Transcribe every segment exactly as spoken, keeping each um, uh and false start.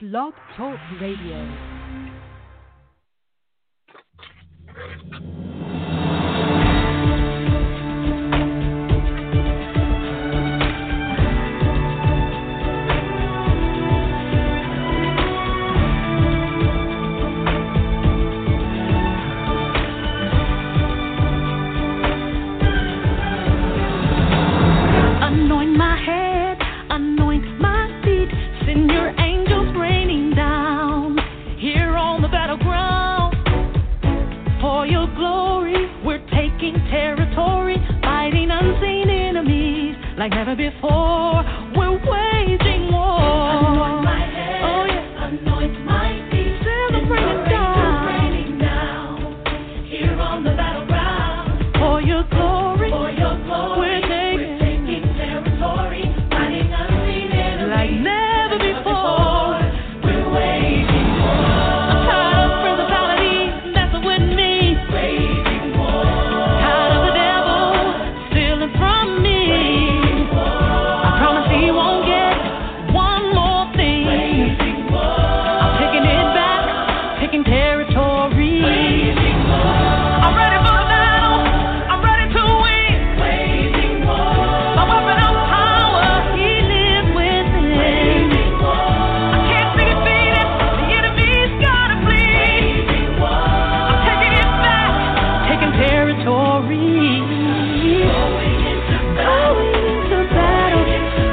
Blog Talk Radio. Like never before, we're waging war. Anoint my head, oh yeah, anoint my feet. Celebrating down, raining down here on the battleground. For your glory, for your glory, we're taking, we're taking territory, fighting unseen enemies. Like never before, we're waging war. I'm tired of principalities messing with me, waging war. Tired of the devil stealing from me. He won't get one more thing. I'm taking it back, taking territory. I'm ready for the battle. I'm ready to win. My weapon of power, he lives within. I can't be defeated. The enemy's gotta flee. I'm taking it back, taking territory. Going into battle.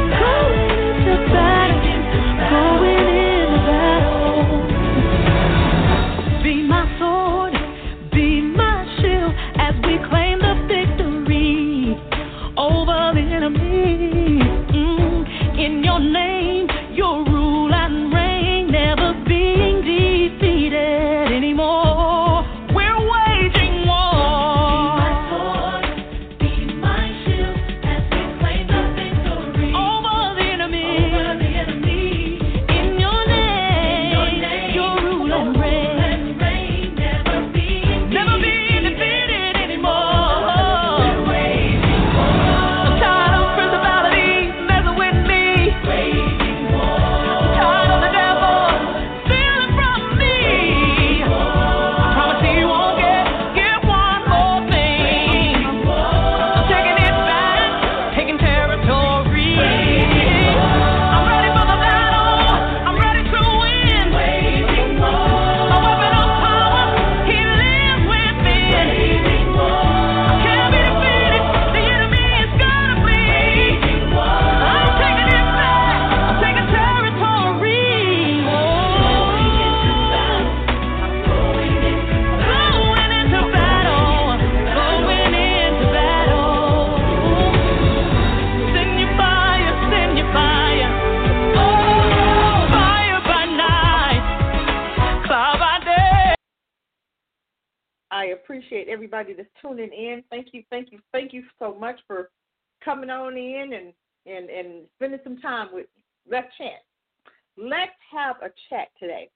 Everybody that's tuning in, thank you, thank you, thank you so much for coming on in and, and, and spending some time with me. Let's chat. Let's have a chat today.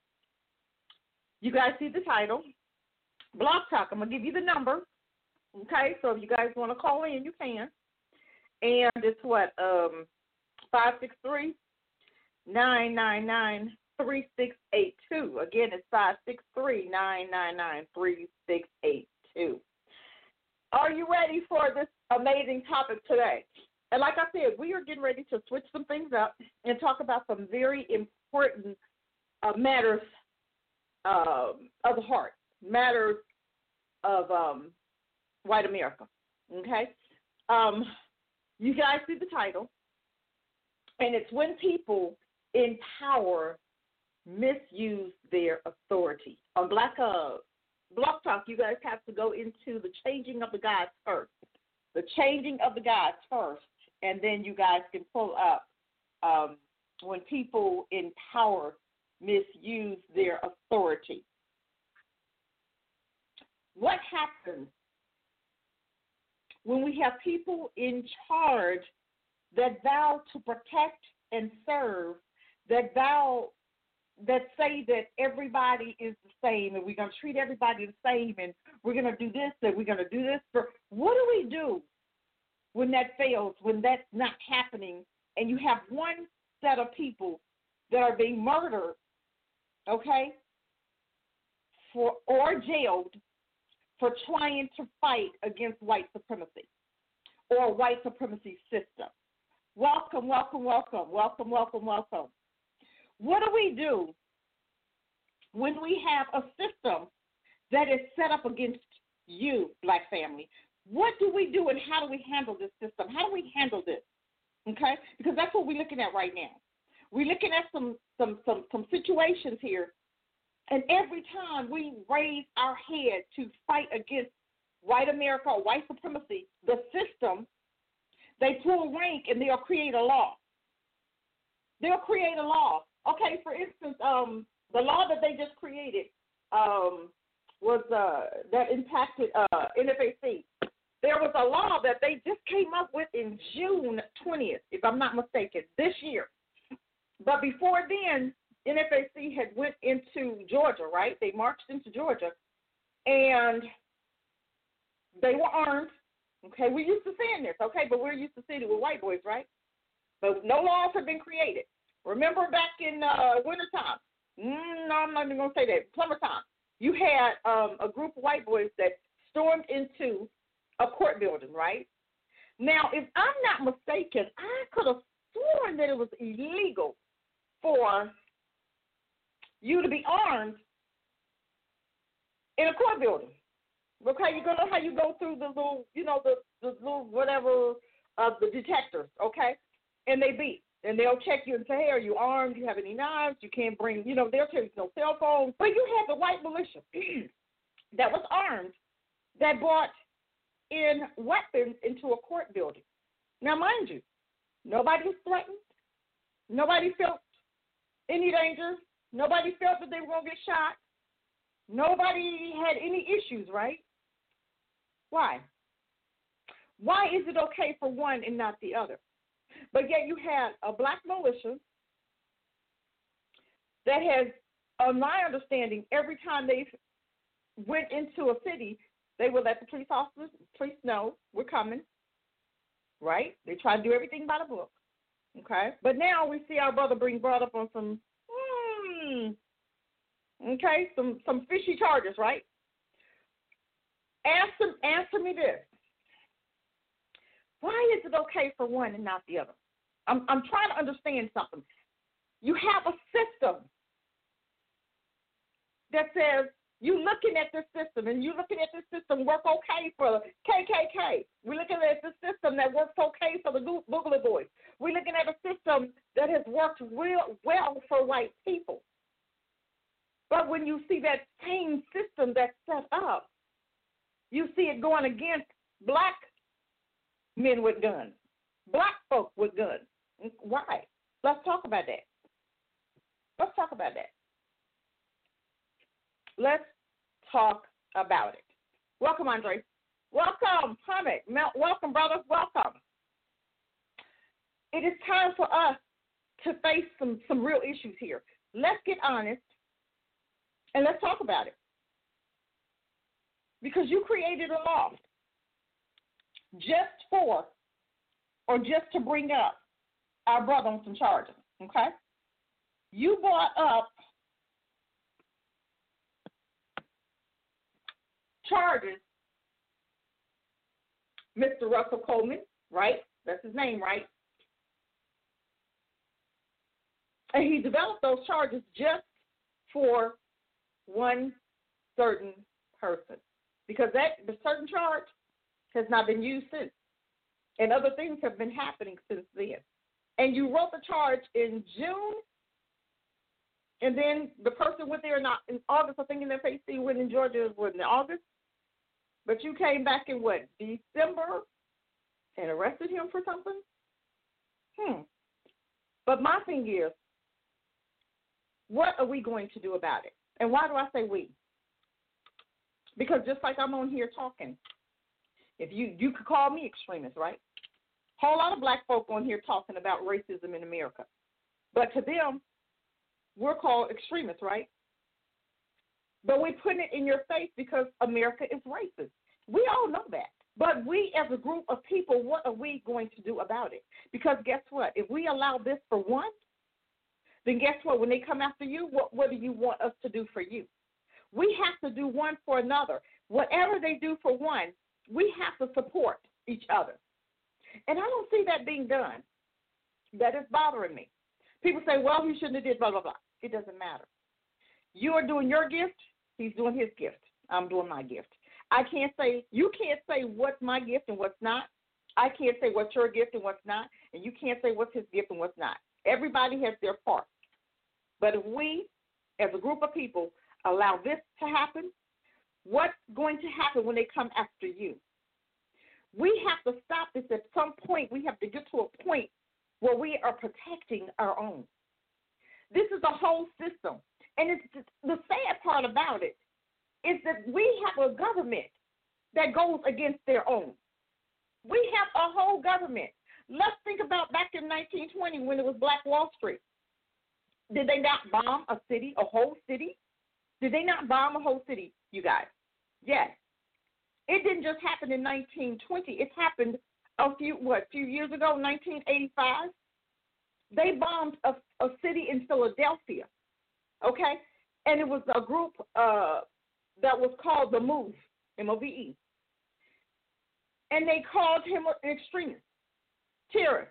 You guys see the title, Blog Talk. I'm going to give you the number, okay? So if you guys want to call in, you can. And it's what, um, five six three, nine nine nine, three six eight two. Again, it's five six three, nine nine nine, three six eight two. Are you ready for this amazing topic today? And like I said, we are getting ready to switch some things up and talk about some very important uh, matters um, of the heart, matters of um, white America, okay? Um, you guys see the title, and it's when people in power misuse their authority. On Black uh, Blog Talk, you guys have to go into the changing of the gods first. The changing of the gods first, and then you guys can pull up um, when people in power misuse their authority. What happens when we have people in charge that vow to protect and serve, that vow that say that everybody is the same and we're going to treat everybody the same and we're going to do this and we're going to do this. For what do we do when that fails, when that's not happening, and you have one set of people that are being murdered okay, for or jailed for trying to fight against white supremacy or white supremacy system. Welcome, welcome, welcome, welcome, welcome, welcome. What do we do when we have a system that is set up against you, black family? What do we do and how do we handle this system? How do we handle this? Okay? Because that's what we're looking at right now. We're looking at some some some, some situations here, and every time we raise our head to fight against white America or white supremacy, the system, they pull rank and they'll create a law. They'll create a law. Okay, for instance, um, the law that they just created um, was uh, that impacted uh, N F A C. There was a law that they just came up with in June twentieth, if I'm not mistaken, this year. But before then, N F A C had went into Georgia, right? They marched into Georgia, and they were armed. Okay, we're used to seeing this, okay, but we're used to seeing it with white boys, right? But no laws have been created. Remember back in uh, wintertime? Mm, no, I'm not even going to say that. Summertime. You had um, a group of white boys that stormed into a court building, right? Now, if I'm not mistaken, I could have sworn that it was illegal for you to be armed in a court building. Okay, you know how you go through the little, you know, the, the little whatever, uh, the detectors, okay? And they beat. And they'll check you and say, hey, are you armed? Do you have any knives? You can't bring, you know, they'll tell you no cell phone. But you had the white militia that was armed that brought in weapons into a court building. Now, mind you, nobody was threatened. Nobody felt any danger. Nobody felt that they were going to get shot. Nobody had any issues, right? Why? Why is it okay for one and not the other? But yet you had a black militia that has, on my understanding, every time they went into a city, they would let the police officers, police know we're coming, right? They try to do everything by the book, okay? But now we see our brother being brought up on some, hmm, okay, some, some fishy charges, right? Answer, answer me this. Why is it okay for one and not the other? I'm, I'm trying to understand something. You have a system that says you're looking at this system, and you're looking at this system work okay for K K K. We're looking at this system that works okay for the Boogly Boys. We're looking at a system that has worked real well for white people. But when you see that same system that's set up, you see it going against black men with guns, black folk with guns. Why? Let's talk about that. Let's talk about that. Let's talk about it. Welcome, Andre. Welcome, Hamid. Welcome, brothers. Welcome. It is time for us to face some, some real issues here. Let's get honest, and let's talk about it. Because you created a law just for, or just to bring up our brother on some charges, okay? You brought up charges, Mister Russell Coleman, right? That's his name, right? And he developed those charges just for one certain person, because that the certain charge has not been used since, and other things have been happening since then. And you wrote the charge in June, and then the person went there not in August. I think in N F A C went in Georgia was in August, but you came back in what, December, and arrested him for something. Hmm. But my thing is, what are we going to do about it? And why do I say we? Because just like I'm on here talking, if you you could call me extremist, right? Whole lot of black folk on here talking about racism in America. But to them, we're called extremists, right? But we're putting it in your face because America is racist. We all know that. But we as a group of people, what are we going to do about it? Because guess what? If we allow this for one, then guess what? When they come after you, what, what do you want us to do for you? We have to do one for another. Whatever they do for one, we have to support each other. And I don't see that being done. That is bothering me. People say, well, you shouldn't have did blah, blah, blah. It doesn't matter. You are doing your gift. He's doing his gift. I'm doing my gift. I can't say, you can't say what's my gift and what's not. I can't say what's your gift and what's not. And you can't say what's his gift and what's not. Everybody has their part. But if we, as a group of people, allow this to happen, what's going to happen when they come after you? We have to stop this. At some point, we have to get to a point where we are protecting our own. This is a whole system. And it's just, the sad part about it is that we have a government that goes against their own. We have a whole government. Let's think about back in nineteen twenty when it was Black Wall Street. Did they not bomb a city, a whole city? Did they not bomb a whole city, you guys? Yes. It didn't just happen in nineteen twenty. It happened a few, what, few years ago, nineteen eighty-five. They bombed a, a city in Philadelphia, okay? And it was a group uh, that was called the MOVE, M O V E. And they called him an extremist, terrorist.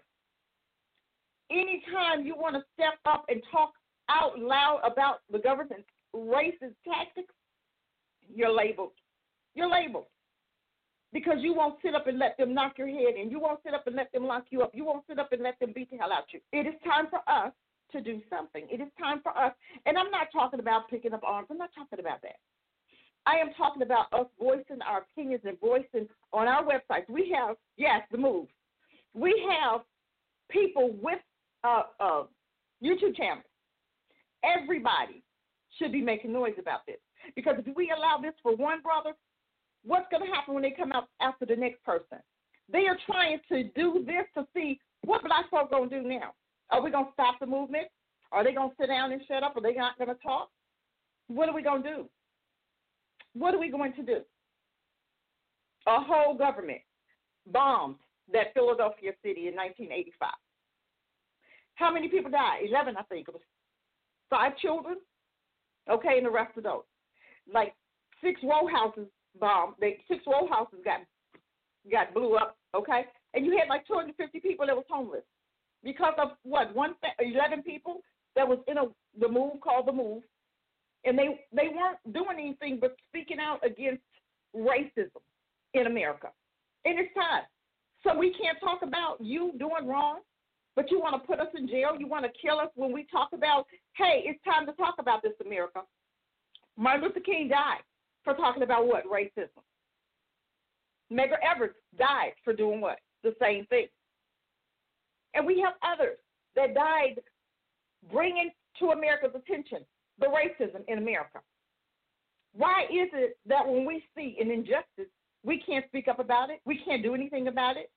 Anytime you want to step up and talk out loud about the government's racist tactics, you're labeled. You're labeled. Because you won't sit up and let them knock your head in. You won't sit up and let them lock you up. You won't sit up and let them beat the hell out of you. It is time for us to do something. It is time for us. And I'm not talking about picking up arms. I'm not talking about that. I am talking about us voicing our opinions and voicing on our websites. We have, yes, the MOVE. We have people with uh, uh, YouTube channels. Everybody should be making noise about this. Because if we allow this for one brother, what's going to happen when they come out after the next person? They are trying to do this to see what black folks going to do now. Are we going to stop the movement? Are they going to sit down and shut up? Are they not going to talk? What are we going to do? What are we going to do? A whole government bombed that Philadelphia city in nineteen eighty-five. How many people died? eleven, I think. It was five children, okay, and the rest of those. Like six row houses bombed. They, six row houses got got blew up, okay? And you had like two hundred fifty people that was homeless because of what? One, eleven people that was in a the move called the MOVE. And they, they weren't doing anything but speaking out against racism in America. And it's time. So we can't talk about you doing wrong, but you want to put us in jail. You want to kill us when we talk about, hey, it's time to talk about this, America. Martin Luther King died for talking about what? Racism. Medgar Evers died for doing what? The same thing. And we have others that died bringing to America's attention the racism in America. Why is it that when we see an injustice, we can't speak up about it? We can't do anything about it?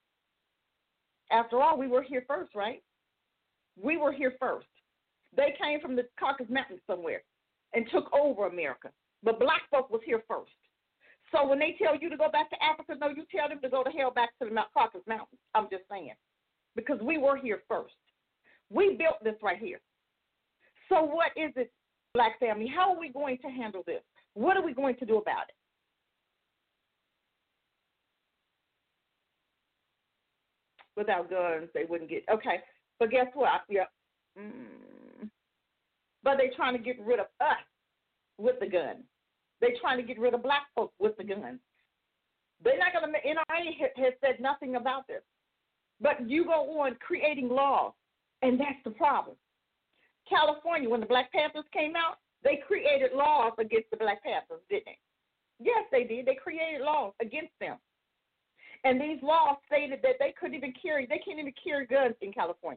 After all, we were here first, right? We were here first. They came from the Caucasus Mountains somewhere and took over America. But black folk was here first. So when they tell you to go back to Africa, no, you tell them to go to hell back to the Caucasus Mountains. I'm just saying. Because we were here first. We built this right here. So what is it, black family? How are we going to handle this? What are we going to do about it? Without guns, they wouldn't get, okay. But guess what? Yeah. Mm. But they're trying to get rid of us with the gun. They're trying to get rid of black folks with the gun. They're not going to, N R A has said nothing about this. But you go on creating laws, and that's the problem. California, when the Black Panthers came out, they created laws against the Black Panthers, didn't they? Yes, they did. They created laws against them. And these laws stated that they couldn't even carry, they can't even carry guns in California.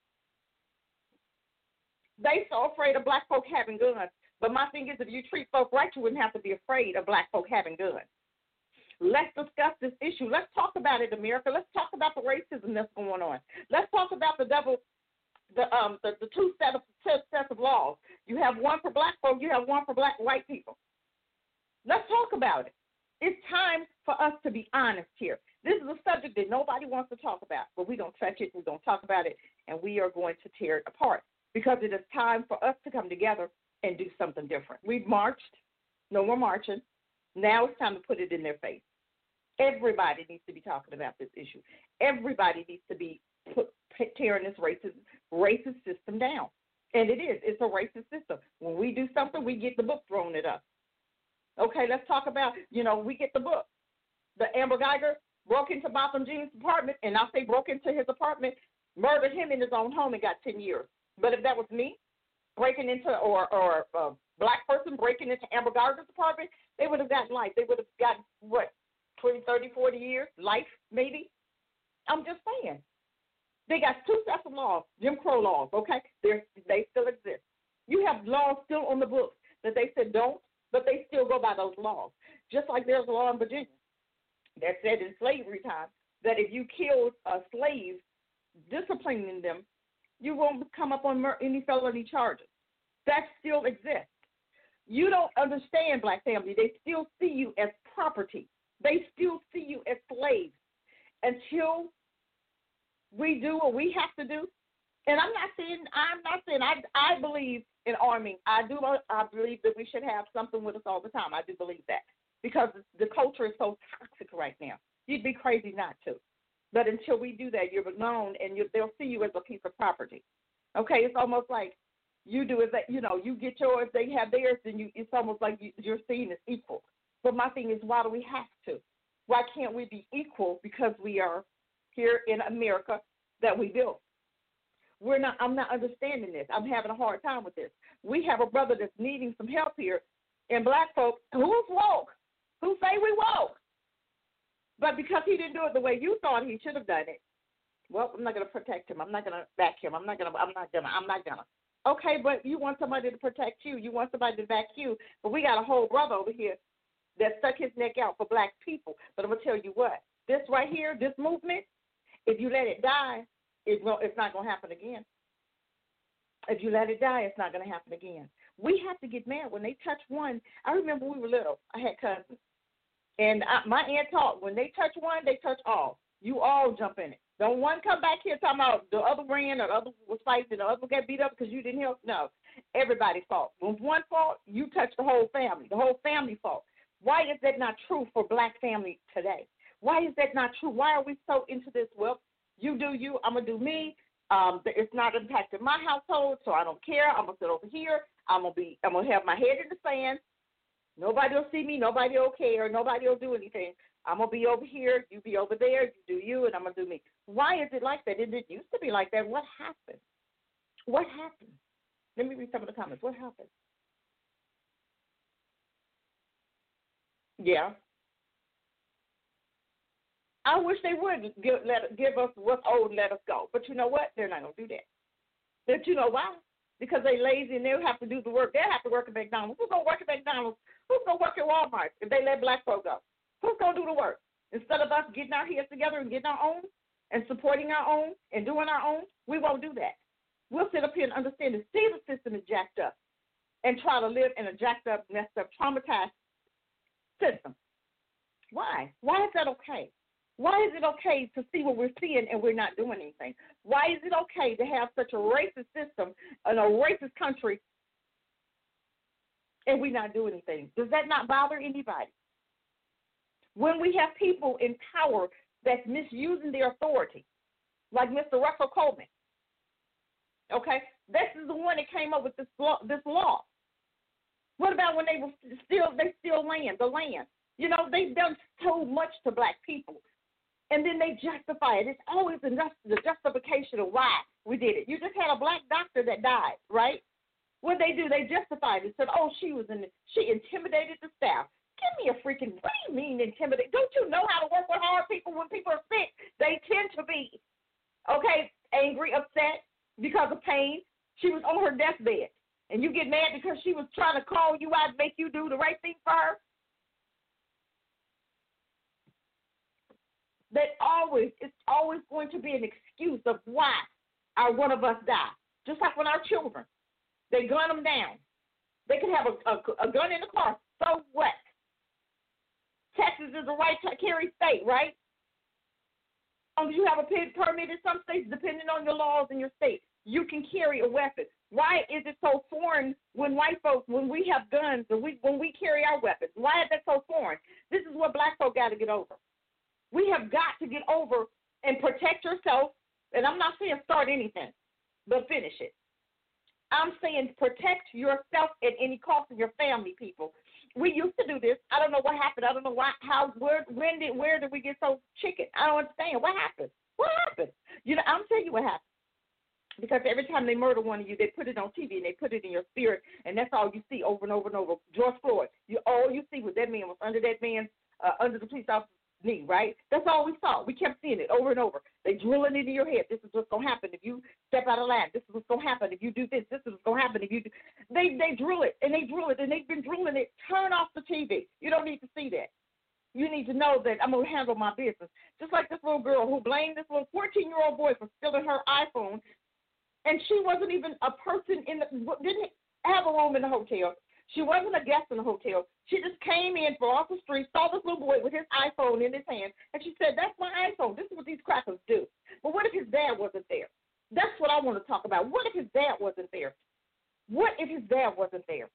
They so afraid of black folk having guns. But my thing is, if you treat folk right, you wouldn't have to be afraid of black folk having guns. Let's discuss this issue. Let's talk about it, America. Let's talk about the racism that's going on. Let's talk about the double The um the, the two set of two sets of laws. You have one for black folk, you have one for black white people. Let's talk about it. It's time for us to be honest here. This is a subject that nobody wants to talk about, but we're gonna touch it, we're gonna talk about it, and we are going to tear it apart because it is time for us to come together and do something different. We've marched. No more marching. Now it's time to put it in their face. Everybody needs to be talking about this issue. Everybody needs to be put, tearing this racist, racist system down. And it is. It's a racist system. When we do something, we get the book thrown at us. Okay, let's talk about, you know, we get the book. The Amber Geiger broke into Botham Jean's apartment, and I'll say broke into his apartment, murdered him in his own home and got ten years. But if that was me breaking into, or, or a black person breaking into Amber Geiger's apartment, they would have gotten life. They would have gotten, what, twenty, thirty, forty years, life maybe? I'm just saying. They got two sets of laws, Jim Crow laws, okay? They're, they still exist. You have laws still on the books that they said don't, but they still go by those laws. Just like there's a law in Virginia that said in slavery time that if you killed a slave, disciplining them, you won't come up on any felony charges. That still exists. You don't understand, black family. They still see you as property. They still see you as slaves until we do what we have to do. And I'm not saying, I'm not saying, I, I believe in arming. I do, I believe that we should have something with us all the time. I do believe that because the culture is so toxic right now. You'd be crazy not to. But until we do that, you're known and you, they'll see you as a piece of property. Okay, it's almost like you do is that, you know, you get yours, they have theirs, then you, it's almost like you, you're seen as equal. But my thing is, why do we have to? Why can't we be equal because we are here in America that we built? We're not. I'm not understanding this. I'm having a hard time with this. We have a brother that's needing some help here, and black folks who's woke, who say we woke, but because he didn't do it the way you thought he should have done it, well, I'm not going to protect him. I'm not going to back him. I'm not going to. I'm not going to. I'm not going to. Okay, but you want somebody to protect you. You want somebody to back you. But we got a whole brother over here that stuck his neck out for black people. But I'm gonna tell you what. This right here, this movement, if you let it die, it will, it's not going to happen again. If you let it die, it's not going to happen again. We have to get mad when they touch one. I remember we were little. I had cousins. And I, my aunt taught, when they touch one, they touch all. You all jump in it. Don't one come back here talking about the other ran or the other was fighting and the other got beat up because you didn't help. No, everybody fought. When one fought, you touch the whole family. The whole family fought. Why is that not true for black family today? Why is that not true? Why are we so into this? Well, you do you, I'm going to do me. Um, it's not impacting my household, so I don't care. I'm going to sit over here. I'm going to be. I'm going to have my head in the sand. Nobody will see me. Nobody will care. Nobody will do anything. I'm going to be over here. You be over there. You do you, and I'm going to do me. Why is it like that? It didn't used to be like that. What happened? What happened? Let me read some of the comments. What happened? Yeah. I wish they would give, let, give us what's old and let us go. But you know what? They're not going to do that. But you know why? Because they lazy and they'll have to do the work. They'll have to work at McDonald's. Who's going to work at McDonald's? Who's going to work at Walmart if they let black folks go? Who's going to do the work? Instead of us getting our heads together and getting our own and supporting our own and doing our own, we won't do that. We'll sit up here and understand the state system is jacked up and try to live in a jacked up, messed up, traumatized system. Why? Why is that okay? Why is it okay to see what we're seeing and we're not doing anything? Why is it okay to have such a racist system in a racist country and we not do anything? Does that not bother anybody? When we have people in power that's misusing their authority, like Mister Russell Coleman, okay, this is the one that came up with this law. This law. What about when they were still they steal land, the land? You know, they've done so much to black people. And then they justify it. It's always the justification of why we did it. You just had a black doctor that died, right? What they do, they justified it. Said, oh, she was in, she intimidated the staff. Give me a freaking, what do you mean intimidate? Don't you know how to work with hard people when people are sick? They tend to be, okay, angry, upset because of pain. She was on her deathbed. And you get mad because she was trying to call you out and make you do the right thing for her? That always, it's always going to be an excuse of why our one of us died. Just like when our children, they gun them down. They can have a, a, a gun in the car. So what? Texas is a right to carry state, right? As long as you have a permit in some states, depending on your laws in your state, you can carry a weapon. Why is it so foreign when white folks, when we have guns, and we, when we carry our weapons? Why is that so foreign? This is what black folk got to get over. We have got to get over and protect yourself. And I'm not saying start anything, but finish it. I'm saying protect yourself at any cost of your family, people. We used to do this. I don't know what happened. I don't know why, how, where, when did, where did we get so chicken? I don't understand. What happened? What happened? You know, I'm telling you what happened. Because every time they murder one of you, they put it on T V and they put it in your spirit, and that's all you see over and over and over. George Floyd, you all you see was that man was under that man's, uh, under the police officer's knee, right? That's all we saw. We kept seeing it over and over. They drilling it into your head. This is what's gonna happen if you step out of line. This is what's gonna happen if you do this. This is what's gonna happen if you do. They they drill it and they drill it and they've been drilling it. Turn off the T V. You don't need to see that. You need to know that I'm gonna handle my business. Just like this little girl who blamed this little fourteen-year-old boy for stealing her iPhone. And she wasn't even a person in the, didn't have a room in the hotel. She wasn't a guest in the hotel. She just came in for off the street, saw this little boy with his iPhone in his hand, and she said, that's my iPhone. This is what these crackers do. But what if his dad wasn't there? That's what I want to talk about. What if his dad wasn't there? What if his dad wasn't there?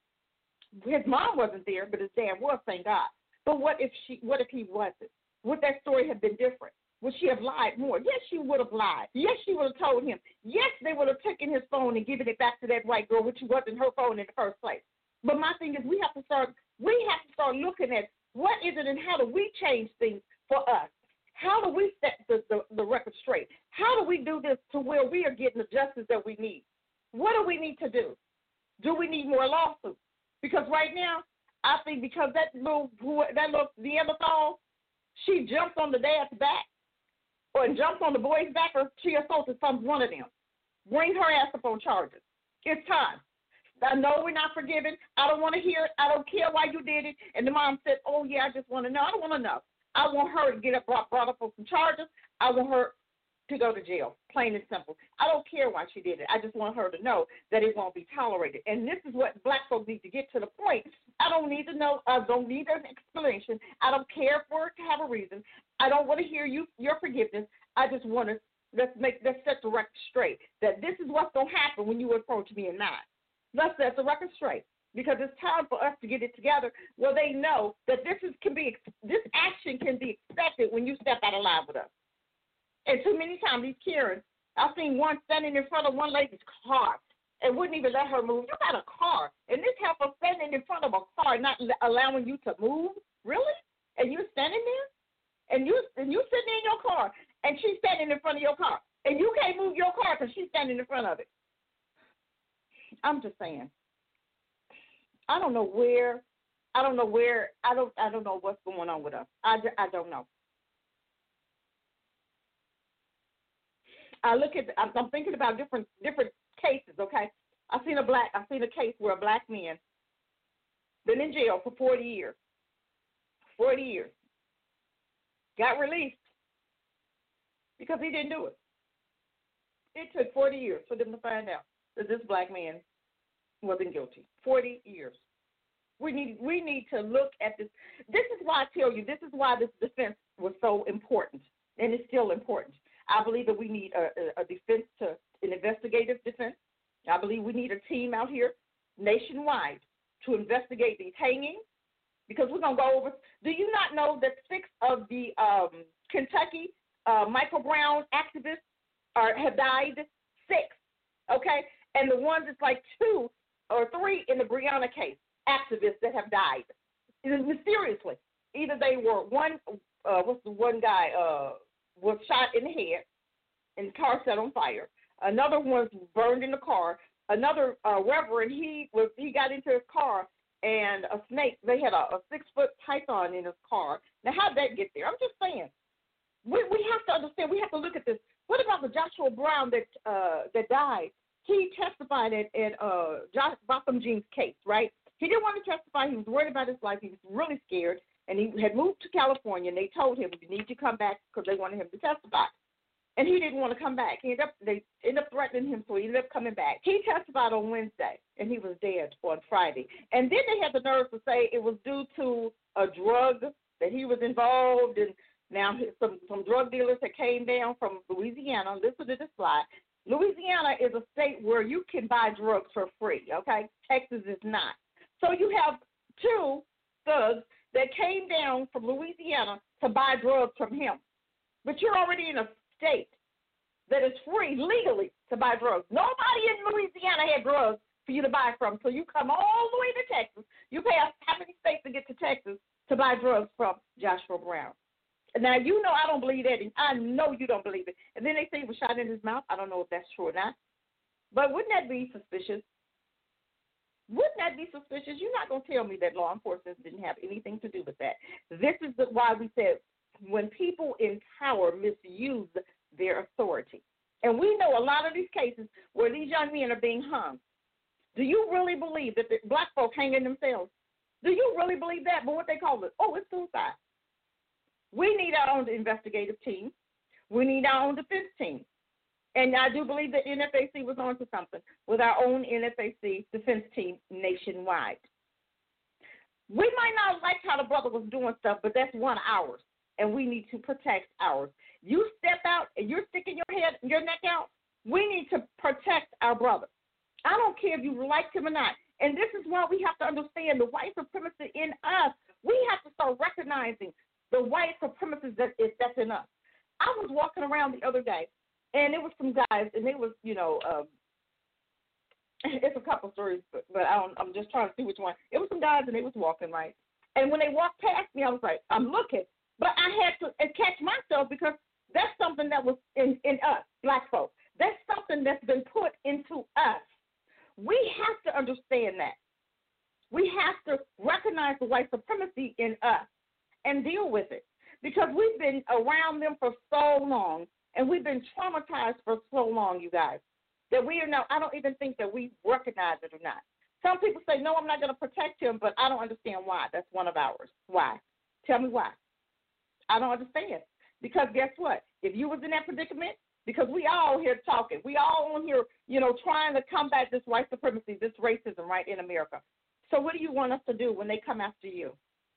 His mom wasn't there, but his dad was, thank God. But what if she? What if he wasn't? Would that story have been different? Would she have lied more? Yes, she would have lied. Yes, she would have told him. Yes, they would have taken his phone and given it back to that white girl, which wasn't her phone in the first place. But my thing is, we have to start. We have to start looking at what is it and how do we change things for us? How do we set the, the, the record straight? How do we do this to where we are getting the justice that we need? What do we need to do? Do we need more lawsuits? Because right now, I think because that little that little Neanderthal, she jumped on the dad's back. Or jumped on the boy's back, or she assaulted some one of them. Bring her ass up on charges. It's time. I know we're not forgiven. I don't want to hear it. I don't care why you did it. And the mom said, oh, yeah, I just want to know. I don't want to know. I want her to get up, brought, brought up on some charges. I want her to go to jail, plain and simple. I don't care why she did it. I just want her to know that it won't be tolerated. And this is what black folks need to get to the point. I don't need to know. I don't need an explanation. I don't care for it to have a reason. I don't want to hear you your forgiveness. I just want to let's make let's set the record straight that this is what's going to happen when you approach me and not. Let's set the record straight because it's time for us to get it together where they know that this is can be this action can be expected when you step out of line with us. And too many times these Karens, I've seen one standing in front of one lady's car and wouldn't even let her move. You got a car, and this helper standing in front of a car, not allowing you to move. Really? And you're standing there, and you and you sitting in your car, and she's standing in front of your car, and you can't move your car because she's standing in front of it. I'm just saying. I don't know where. I don't know where. I don't. I don't know what's going on with us. I, I don't know. I look at. I'm thinking about different different cases. Okay, I seen a black. I seen a case where a black man been in jail for forty years. Forty years. Got released because he didn't do it. It took forty years for them to find out that this black man wasn't guilty. Forty years. We need we need to look at this. This is why I tell you. This is why this defense was so important, and it's still important. I believe that we need a, a, a defense to an investigative defense. I believe we need a team out here nationwide to investigate these hangings because we're going to go over. Do you not know that six of the um, Kentucky uh, Michael Brown activists are, have died? Six, okay? And the ones, it's like two or three in the Breonna case, activists that have died mysteriously. Either they were one, uh, what's the one guy, uh, was shot in the head and the car set on fire. Another one was burned in the car. Another uh, reverend, he was he got into his car and a snake, they had a, a six-foot python in his car. Now, how'd that get there? I'm just saying. We we have to understand, we have to look at this. What about the Joshua Brown that uh, that died? He testified in, in uh, Josh, Botham Jean's case, right? He didn't want to testify. He was worried about his life. He was really scared. And he had moved to California, and they told him, you need to come back because they wanted him to testify. And he didn't want to come back. He ended up, they ended up threatening him, so he ended up coming back. He testified on Wednesday, and he was dead on Friday. And then they had the nerve to say it was due to a drug that he was involved in. Now, some, some drug dealers that came down from Louisiana, listen to this slide, Louisiana is a state where you can buy drugs for free, okay? Texas is not. So you have two thugs that came down from Louisiana to buy drugs from him. But you're already in a state that is free legally to buy drugs. Nobody in Louisiana had drugs for you to buy from. So you come all the way to Texas. You pass how many states to get to Texas to buy drugs from Joshua Brown? Now, you know I don't believe that. I know you don't believe it. And then they say he was shot in his mouth. I don't know if that's true or not. But wouldn't that be suspicious? Wouldn't that be suspicious? You're not going to tell me that law enforcement didn't have anything to do with that. This is the, why we said when people in power misuse their authority. And we know a lot of these cases where these young men are being hung. Do you really believe that the black folk hanging themselves? Do you really believe that? But what they call it, oh, it's suicide. We need our own investigative team. We need our own defense team. And I do believe that N F A C was on to something with our own N F A C defense team nationwide. We might not like how the brother was doing stuff, but that's one of ours, and we need to protect ours. You step out and you're sticking your head, your neck out, we need to protect our brother. I don't care if you like him or not. And this is why we have to understand the white supremacy in us. We have to start recognizing the white supremacy that is that's in us. I was walking around the other day, and there was some guys, and they was, you know, um, it's a couple stories, but, but I don't, I'm just trying to see which one. It was some guys, and they was walking, right? And when they walked past me, I was like, I'm looking. But I had to catch myself because that's something that was in, in us, black folks. That's something that's been put into us. We have to understand that. We have to recognize the white supremacy in us and deal with it because we've been around them for so long and we've been traumatized for so long, you guys, that we are now, I don't even think that we recognize it or not. Some people say, no, I'm not going to protect him, but I don't understand why. That's one of ours. Why? Tell me why. I don't understand. Because guess what? If you was in that predicament, because we all here talking, we all on here, you know, trying to combat this white supremacy, this racism, right, in America. So what do you want us to do when they come after you?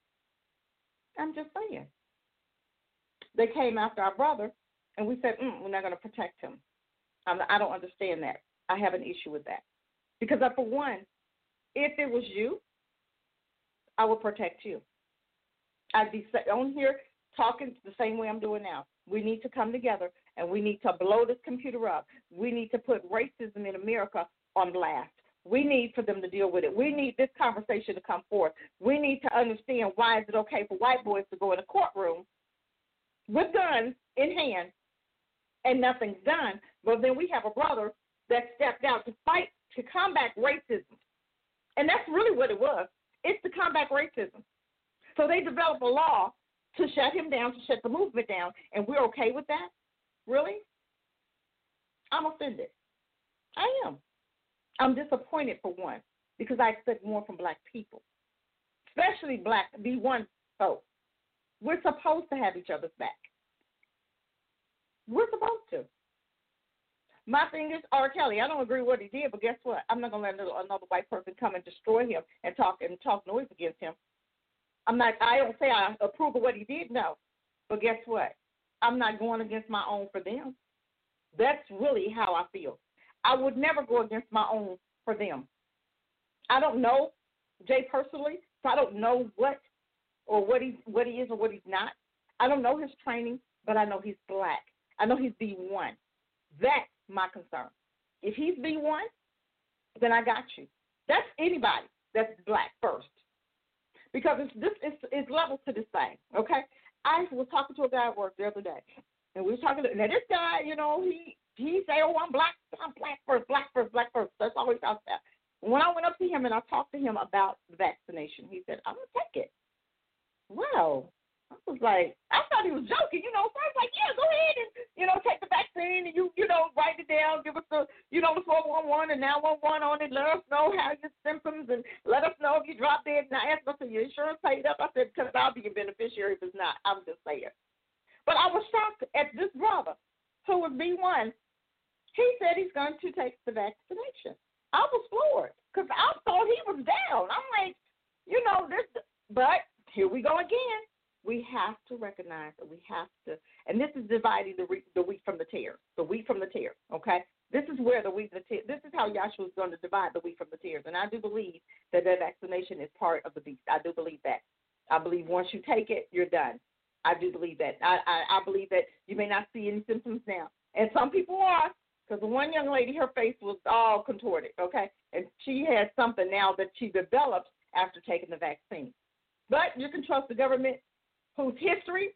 I'm just saying. They came after our brother, and we said, mm, we're not going to protect him. I'm, I don't understand that. I have an issue with that. Because, uh, for one, if it was you, I would protect you. I'd be on here talking the same way I'm doing now. We need to come together, and we need to blow this computer up. We need to put racism in America on blast. We need for them to deal with it. We need this conversation to come forth. We need to understand why is it okay for white boys to go in a courtroom with guns in hand and nothing's done, but then we have a brother that stepped out to fight, to combat racism. And that's really what it was. It's to combat racism. So they developed a law to shut him down, to shut the movement down, and we're okay with that? Really? I'm offended. I am. I'm disappointed, for one, because I expect more from black people, especially black B one folks. We're supposed to have each other's back. We're supposed to. My thing is R. Kelly. I don't agree with what he did, but guess what? I'm not going to let another, another white person come and destroy him and talk and talk noise against him. I'm not. I don't say I approve of what he did, no. But guess what? I'm not going against my own for them. That's really how I feel. I would never go against my own for them. I don't know Jay personally, so I don't know what or what he what he is or what he's not. I don't know his training, but I know he's black. I know he's B one. That's my concern. If he's B one, then I got you. That's anybody that's black first. Because it's this it's, it's levels to this thing, okay? I was talking to a guy at work the other day, and we were talking to, now this guy, you know, he he say, oh, I'm black, I'm black first, black first, black first. That's all he talks about. When I went up to him and I talked to him about the vaccination, he said, I'm going to take it. Wow. I was like, I thought he was joking, you know, so I was like, yeah, go ahead and, you know, take the vaccine and you, you know, write it down, give us the, you know, the four one one and nine one one on it, let us know how your symptoms and let us know if you drop dead. And I asked him, so your insurance paid up? I said, because I'll be a beneficiary if it's not. I'm just saying. But I was shocked at this brother who was B one. He said he's going to take the vaccination. I was floored because I thought he was down. I'm like, you know, this, but here we go again. We have to recognize that we have to, and this is dividing the, the wheat from the tare, the wheat from the tare, okay? This is where the wheat and the tears, this is how Yahshua is going to divide the wheat from the tears. And I do believe that that vaccination is part of the beast. I do believe that. I believe once you take it, you're done. I do believe that. I, I, I believe that you may not see any symptoms now. And some people are, because the one young lady, her face was all contorted, okay? And she has something now that she developed after taking the vaccine. But you can trust the government, whose history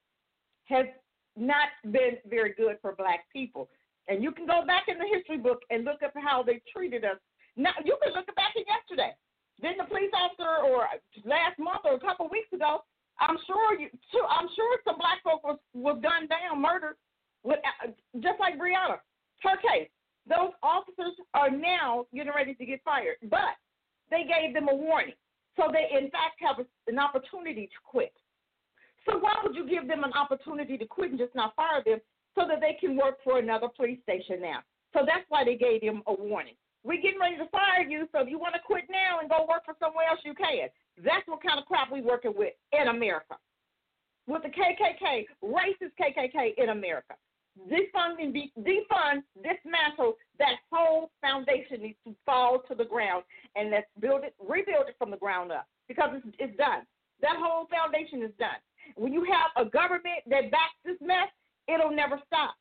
has not been very good for black people. And you can go back in the history book and look up how they treated us. Now, you can look back at yesterday. Didn't the police officer, or last month or a couple of weeks ago, I'm sure you, I'm sure some black folk was, was gunned down, murdered, with, just like Breonna. Her case. Those officers are now getting ready to get fired, but they gave them a warning. So they, in fact, have an opportunity to quit. So why would you give them an opportunity to quit and just not fire them so that they can work for another police station now? So that's why they gave them a warning. We're getting ready to fire you, so if you want to quit now and go work for somewhere else, you can. That's what kind of crap we're working with in America. With the K K K, racist K K K in America. Defund, defund, dismantle, that whole foundation needs to fall to the ground, and let's build it, rebuild it from the ground up, because it's, it's done. That whole foundation is done. When you have a government that backs this mess, it'll never stop.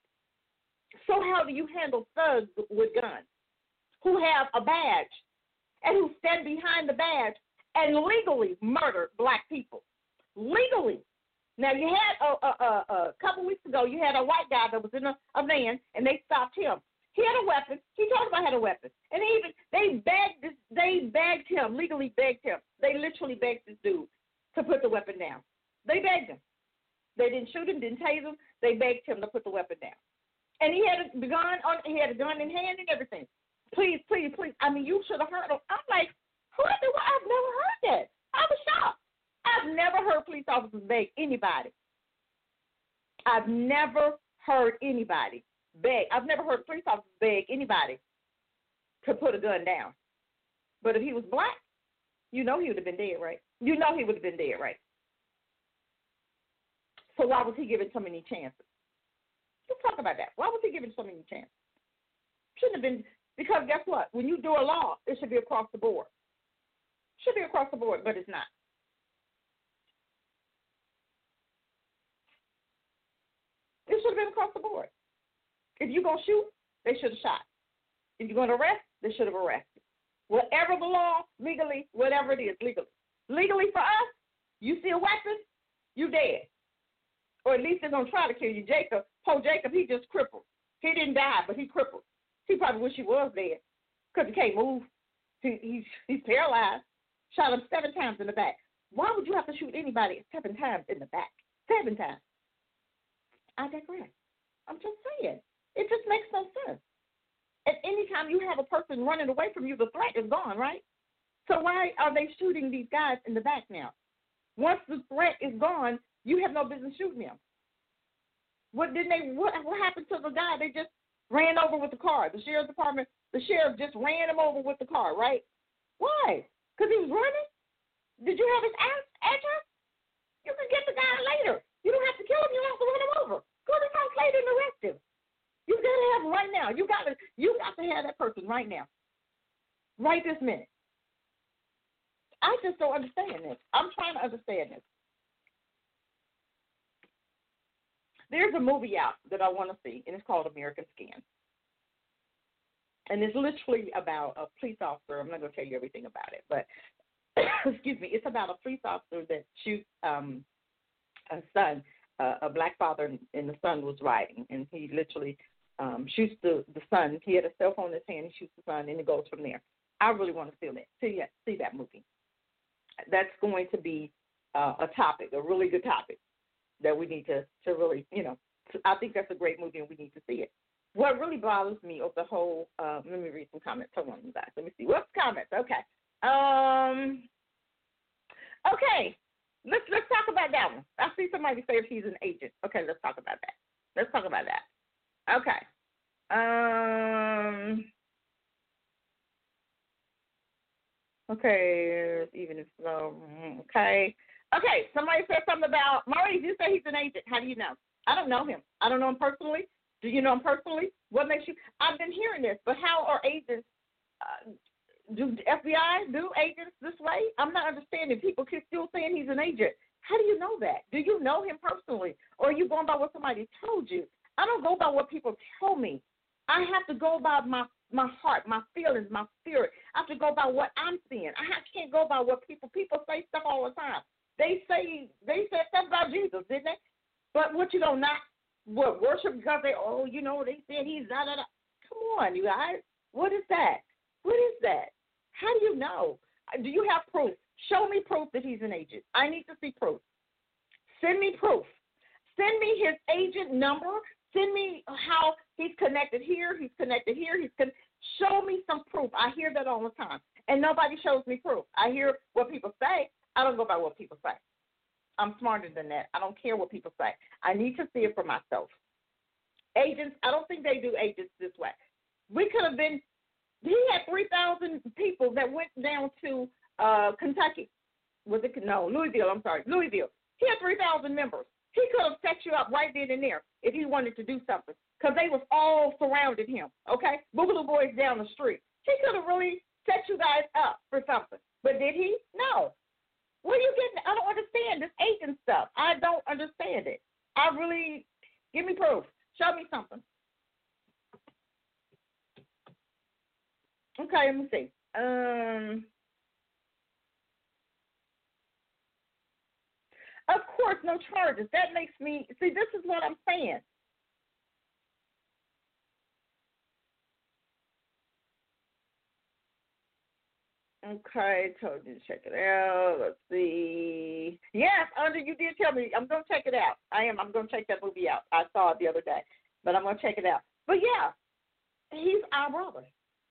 So how do you handle thugs with guns who have a badge and who stand behind the badge and legally murder black people? Legally. Now, you had a, a, a, a couple weeks ago, you had a white guy that was in a, a van, and they stopped him. He had a weapon. He told them I had a weapon. And even they begged this, they begged him, legally begged him. They literally begged this dude to put the weapon down. They begged him. They didn't shoot him, didn't tase him. They begged him to put the weapon down. And he had a gun on. He had a gun in hand and everything. Please, please, please. I mean, you should have heard him. I'm like, who? I've never heard that. I was shocked. I've never heard police officers beg anybody. I've never heard anybody beg. I've never heard police officers beg anybody to put a gun down. But if he was black, you know he would have been dead, right? You know he would have been dead, right? So why was he given so many chances? Let's talk about that. Why was he given so many chances? Shouldn't have been, because guess what? When you do a law, it should be across the board. Should be across the board, but it's not. It should have been across the board. If you're going to shoot, they should have shot. If you're going to arrest, they should have arrested. Whatever the law, legally, whatever it is, legally. Legally for us, you see a weapon, you dead. Or at least they're going to try to kill you. Jacob, poor Jacob, he just crippled. He didn't die, but he crippled. He probably wish he was dead because he can't move. He, he's, he's paralyzed. Shot him seven times in the back. Why would you have to shoot anybody seven times in the back? Seven times. I digress. I'm just saying. It just makes no sense. At any time you have a person running away from you, the threat is gone, right? So why are they shooting these guys in the back now? Once the threat is gone, you have no business shooting them. What did they? What, what happened to the guy? They just ran over with the car. The sheriff's department, the sheriff just ran him over with the car, right? Why? Because he was running? Did you have his address? You can get the guy later. You don't have to kill him. You don't have to run him over. Go to his house later and arrest him. You got to have him right now. You got to. You got to have that person right now. Right this minute. I just don't understand this. I'm trying to understand this. There's a movie out that I want to see, and it's called American Skin. And it's literally about a police officer. I'm not going to tell you everything about it, but excuse me, it's about a police officer that shoots um, a son, uh, a black father, and the son was riding, and he literally um, shoots the, the son. He had a cell phone in his hand. He shoots the son, and it goes from there. I really want to see that. See, see that movie. That's going to be uh, a topic, a really good topic that we need to, to really, you know, I think that's a great movie, and we need to see it. What really bothers me of the whole, uh, let me read some comments. Hold on, you guys. Let me see. What's comments? Okay. Um. Okay. Let's let's talk about that one. I see somebody say if he's an agent. Okay, let's talk about that. Let's talk about that. Okay. Um. Okay. Even if um, okay. Okay. Somebody said something about Maurice. You say he's an agent. How do you know? I don't know him. I don't know him personally. Do you know him personally? What makes you? I've been hearing this, but how are agents? Uh, do F B I do agents this way? I'm not understanding. People keep still saying he's an agent. How do you know that? Do you know him personally, or are you going by what somebody told you? I don't go by what people tell me. I have to go by my my heart, my feelings, my spirit. I have to go by what I'm seeing. I can't go by what people people say stuff all the time. They say they said stuff about Jesus, didn't they? But what you know, not what worship because they oh you know they said he's da da da. Come on, you guys. What is that? What is that? How do you know? Do you have proof? Show me proof that he's an agent. I need to see proof. Send me proof. Send me his agent number. Send me how he's connected here, he's connected here, he's con- show me some proof. I hear that all the time, and nobody shows me proof. I hear what people say. I don't go by what people say. I'm smarter than that. I don't care what people say. I need to see it for myself. Agents, I don't think they do agents this way. We could have been, he had three thousand people that went down to uh, Kentucky. Was it, no, Louisville, I'm sorry, Louisville. He had three thousand members. He could have set you up right then and there if he wanted to do something because they was all surrounded him, okay? Boogaloo Boys down the street. He could have really set you guys up for something. But did he? No. What are you getting? I don't understand this agent stuff. I don't understand it. I really, give me proof. Show me something. Okay, let me see. Um... Of course, no charges. That makes me, see, this is what I'm saying. Okay, told you to check it out. Let's see. Yes, Under, you did tell me. I'm going to check it out. I am. I'm going to check that movie out. I saw it the other day, but I'm going to check it out. But, yeah, he's our brother.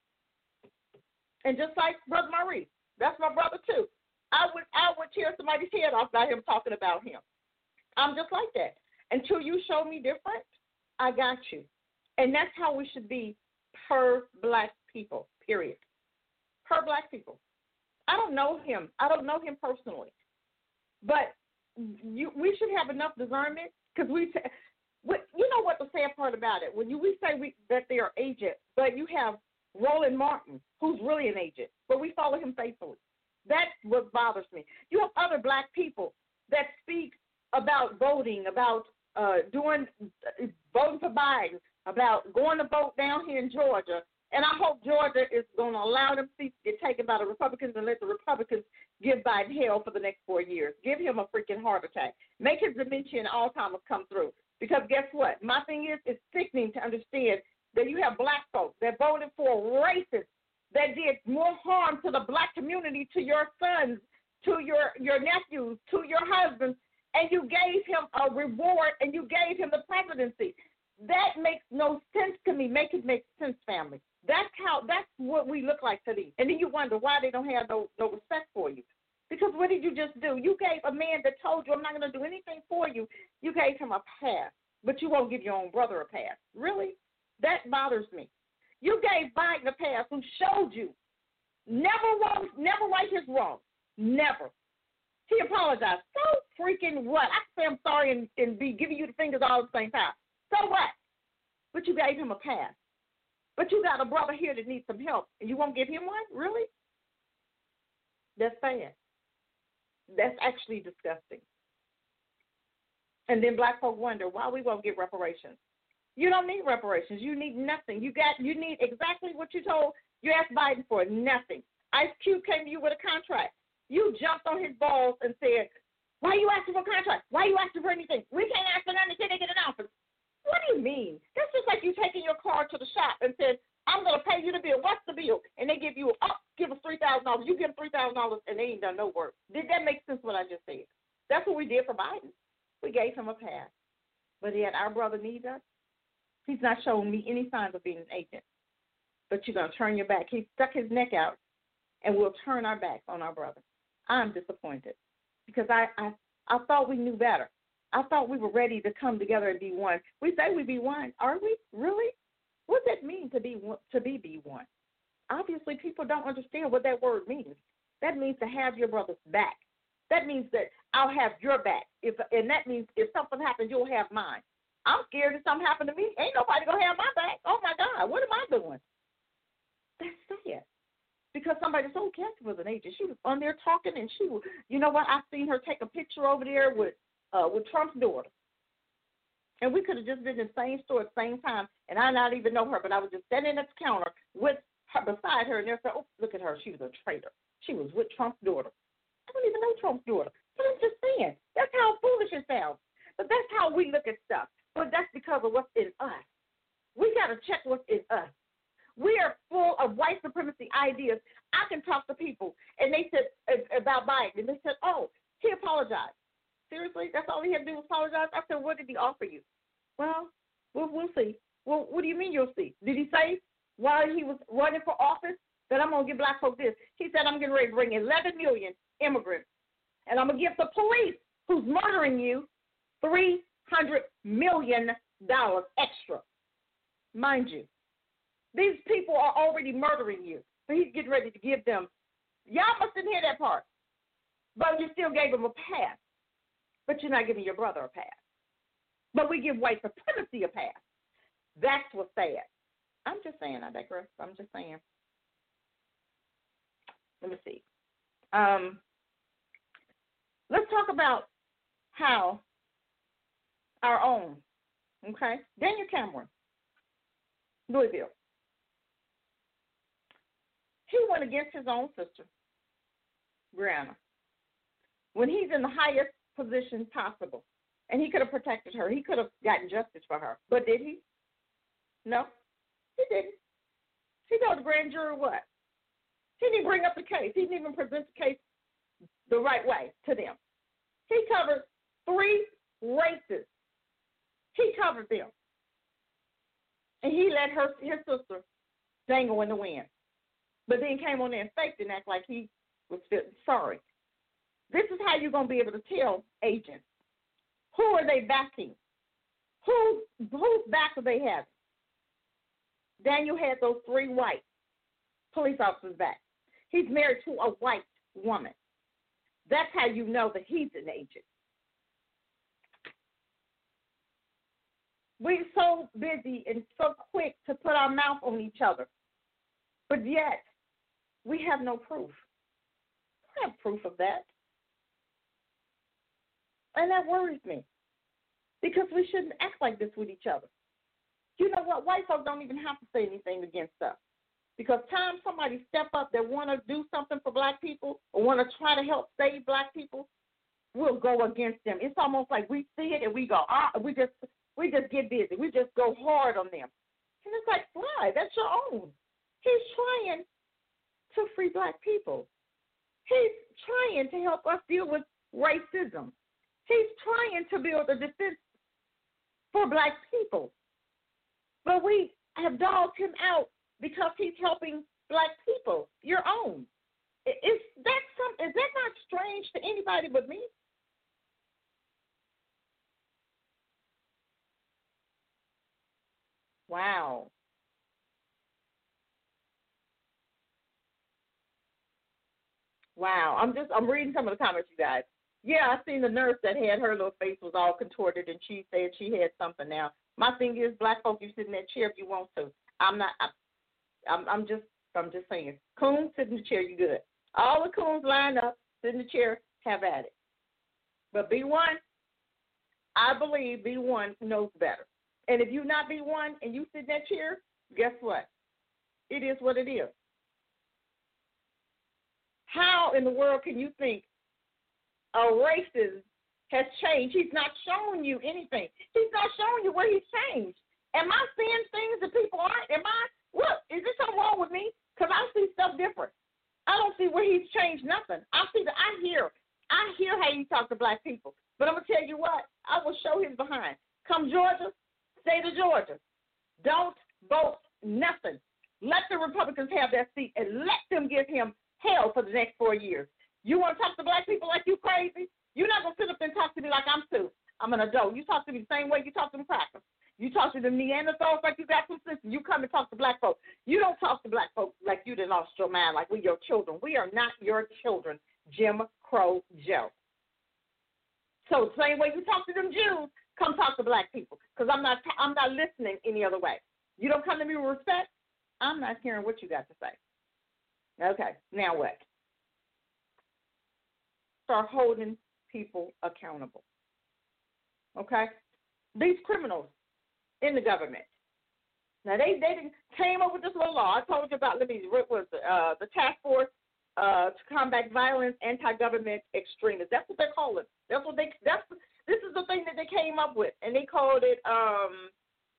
And just like Brother Maurice, that's my brother, too. I would I would tear somebody's head off by him talking about him. I'm just like that. Until you show me different, I got you. And that's how we should be per black people, period. Per black people. I don't know him. I don't know him personally. But you, we should have enough discernment because we, t- you know what the sad part about it? When you, we say we, that they are agents, but you have Roland Martin, who's really an agent, but we follow him faithfully. That's what bothers me. You have other black people that speak about voting, about uh, doing uh, voting for Biden, about going to vote down here in Georgia. And I hope Georgia is going to allow them seats to get taken by the Republicans and let the Republicans give Biden hell for the next four years. Give him a freaking heart attack. Make his dementia and Alzheimer's come through. Because guess what? My thing is, it's sickening to understand that you have black folks that voted for racists that did more harm to the black community, to your sons, to your, your nephews, to your husbands, and you gave him a reward and you gave him the presidency. That makes no sense to me. Make it make sense, family. That's how. That's what we look like to these. And then you wonder why they don't have no, no respect for you. Because what did you just do? You gave a man that told you, I'm not going to do anything for you, you gave him a pass, but you won't give your own brother a pass. Really? That bothers me. You gave Biden a pass who showed you never wrong, never right his wrong. Never. He apologized. So freaking what? I say I'm sorry and, and be giving you the fingers all at the same time. So what? But you gave him a pass. But you got a brother here that needs some help, and you won't give him one? Really? That's sad. That's actually disgusting. And then black folk wonder why we won't get reparations. You don't need reparations. You need nothing. You got. You need exactly what you told. You asked Biden for nothing. Ice Cube came to you with a contract. You jumped on his balls and said, "Why are you asking for a contract? Why are you asking for anything? We can't ask for nothing until they get an office." What do you mean? That's just like you taking your car to the shop and said, "I'm going to pay you the bill. What's the bill?" And they give you, "Oh, give us three thousand dollars." You give them three thousand dollars, and they ain't done no work. Did that make sense? What I just said? That's what we did for Biden. We gave him a pass, but yet our brother needs us. He's not showing me any signs of being an agent. But you're going to turn your back. He stuck his neck out, and we'll turn our backs on our brother. I'm disappointed because I, I, I thought we knew better. I thought we were ready to come together and be one. We say we be one. Are we? Really? What does that mean to be to be be one? Obviously, people don't understand what that word means. That means to have your brother's back. That means that I'll have your back. If, and that means if something happens, you'll have mine. I'm scared if something happened to me. Ain't nobody going to have my back. Oh, my God, what am I doing? That's sad. Because somebody told Kathy was an agent. She was on there talking, and she was, you know what, I seen her take a picture over there with uh, with Trump's daughter. And we could have just been in the same store at the same time, and I not even know her, but I was just standing at the counter with her, beside her, and they said, oh, look at her. She was a traitor. She was with Trump's daughter. I don't even know Trump's daughter. But I'm just saying, that's how foolish it sounds. But that's how we look at stuff. But that's because of what's in us. We got to check what's in us. We are full of white supremacy ideas. I can talk to people, and they said about Biden, and they said, oh, he apologized. Seriously? That's all he had to do was apologize? I said, what did he offer you? Well, we'll, we'll see. Well, what do you mean you'll see? Did he say while he was running for office that I'm going to give black folks this? He said, I'm getting ready to bring eleven million immigrants, and I'm going to give the police who's murdering you three hundred million dollars extra. Mind you, these people are already murdering you, so he's getting ready to give them. Y'all must didn't hear that part, but you still gave them a pass. But you're not giving your brother a pass. But we give white supremacy a pass. That's what's sad. I'm just saying, I digress. I'm just saying. Let me see. Um, let's talk about how our own, okay, Daniel Cameron, Louisville. He went against his own sister, Brianna, when he's in the highest position possible. And he could have protected her. He could have gotten justice for her. But did he? No, he didn't. He told the grand jury what? He didn't bring up the case. He didn't even present the case the right way to them. He covered three races. He covered them. And he let her, his sister dangle in the wind. But then came on there and faked and act like he was sorry. This is how you're going to be able to tell agents. Who are they backing? Who, whose back do they have? Daniel had those three white police officers back. He's married to a white woman. That's how you know that he's an agent. We're so busy and so quick to put our mouth on each other, but yet we have no proof. We have proof of that. And that worries me because we shouldn't act like this with each other. You know what? White folks don't even have to say anything against us because time somebody step up that want to do something for black people or want to try to help save black people, we'll go against them. It's almost like we see it and we go, ah, we just we just get busy. We just go hard on them. And it's like, why? That's your own. He's trying to free black people. He's trying to help us deal with racism. He's trying to build a defense for black people. But we have dogged him out because he's helping black people, your own. Is that, some, is that not strange to anybody but me? Wow. Wow. I'm just, I'm reading some of the comments, you guys. Yeah, I seen the nurse that had her little face was all contorted, and she said she had something now. My thing is, black folk, you sit in that chair if you want to. I'm not. I, I'm. I'm just. I'm just saying. Coons, sit in the chair. You good? All the coons line up, sit in the chair, have at it. But B one, I believe B one knows better. And if you not B one and you sit in that chair, guess what? It is what it is. How in the world can you think a racist has changed? He's not showing you anything. He's not showing you where he's changed. Am I seeing things that people aren't? Am I, look, is there something wrong with me? Because I see stuff different. I don't see where he's changed nothing. I see that I hear. I hear how you talk to black people. But I'm going to tell you what, I will show his behind. Come Georgia, stay to Georgia. Don't vote nothing. Let the Republicans have that seat and let them give him hell for the next four years. You want to talk to black people like you crazy? You're not going to sit up and talk to me like I'm Sue. I'm an adult. You talk to me the same way you talk to them crackers. You talk to them Neanderthals like you got some sense. You come and talk to black folks. You don't talk to black folks like you done lost your mind, like we're your children. We are not your children, Jim Crow Joe. So the same way you talk to them Jews, come talk to black people because I'm not I'm not listening any other way. You don't come to me with respect, I'm not hearing what you got to say. Okay, now what? Start holding people accountable. Okay? These criminals in the government. Now, they, they came up with this little law. I told you about, let me, what was it? Uh, the task force uh, to combat violence, anti-government extremists. That's what they're calling it. That's what they, that's, this is the thing that they came up with. And they called it um,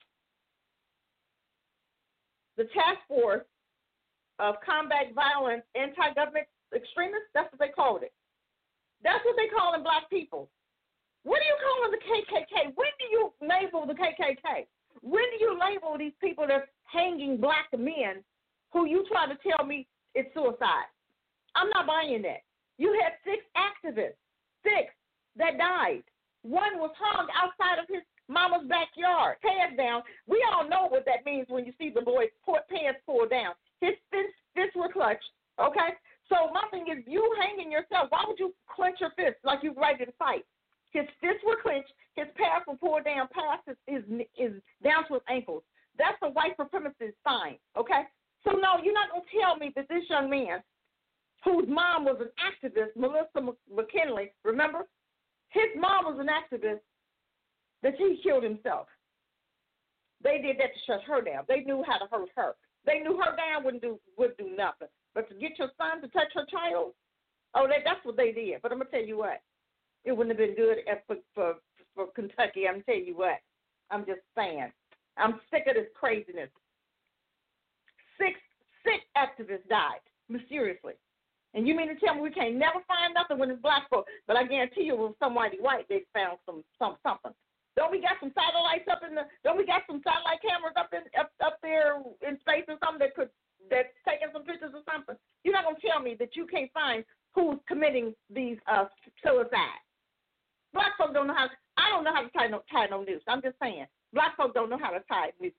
the task force of combat violence, anti-government extremists. That's what they called it. That's what they calling black people. What are you calling the K K K? When do you label the K K K? When do you label these people that's hanging black men who you try to tell me it's suicide? I'm not buying that. You had six activists, six that died. One was hung outside of his mama's backyard, pants down. We all know what that means when you see the boy's pants pulled down. His fists, fists were clutched, okay? So my thing is, you hanging yourself, why would you clench your fists like you're ready to fight? His fists were clenched. His pants were pulled down past his, his, his down to his ankles. That's a white supremacist sign, okay? So, no, you're not going to tell me that this young man, whose mom was an activist, Melissa McKinley, remember? His mom was an activist, that he killed himself. They did that to shut her down. They knew how to hurt her. They knew her down wouldn't do would do nothing. But to get your son to touch her child, oh, that, that's what they did. But I'm going to tell you what. It wouldn't have been good for, for, for Kentucky. I'm telling you what. I'm just saying. I'm sick of this craziness. Six, six activists died, mysteriously. And you mean to tell me we can't never find nothing when it's black folk? But I guarantee you with somebody white, they found some, some something. Don't we got some satellites up in the, don't we got some satellite cameras up in up, up there in space or something that could, that's taking some pictures or something? You're not going to tell me that you can't find who's committing these uh, suicides. Black folks don't know how, I don't know how to tie no, tie no noose. I'm just saying. Black folks don't know how to tie nooses.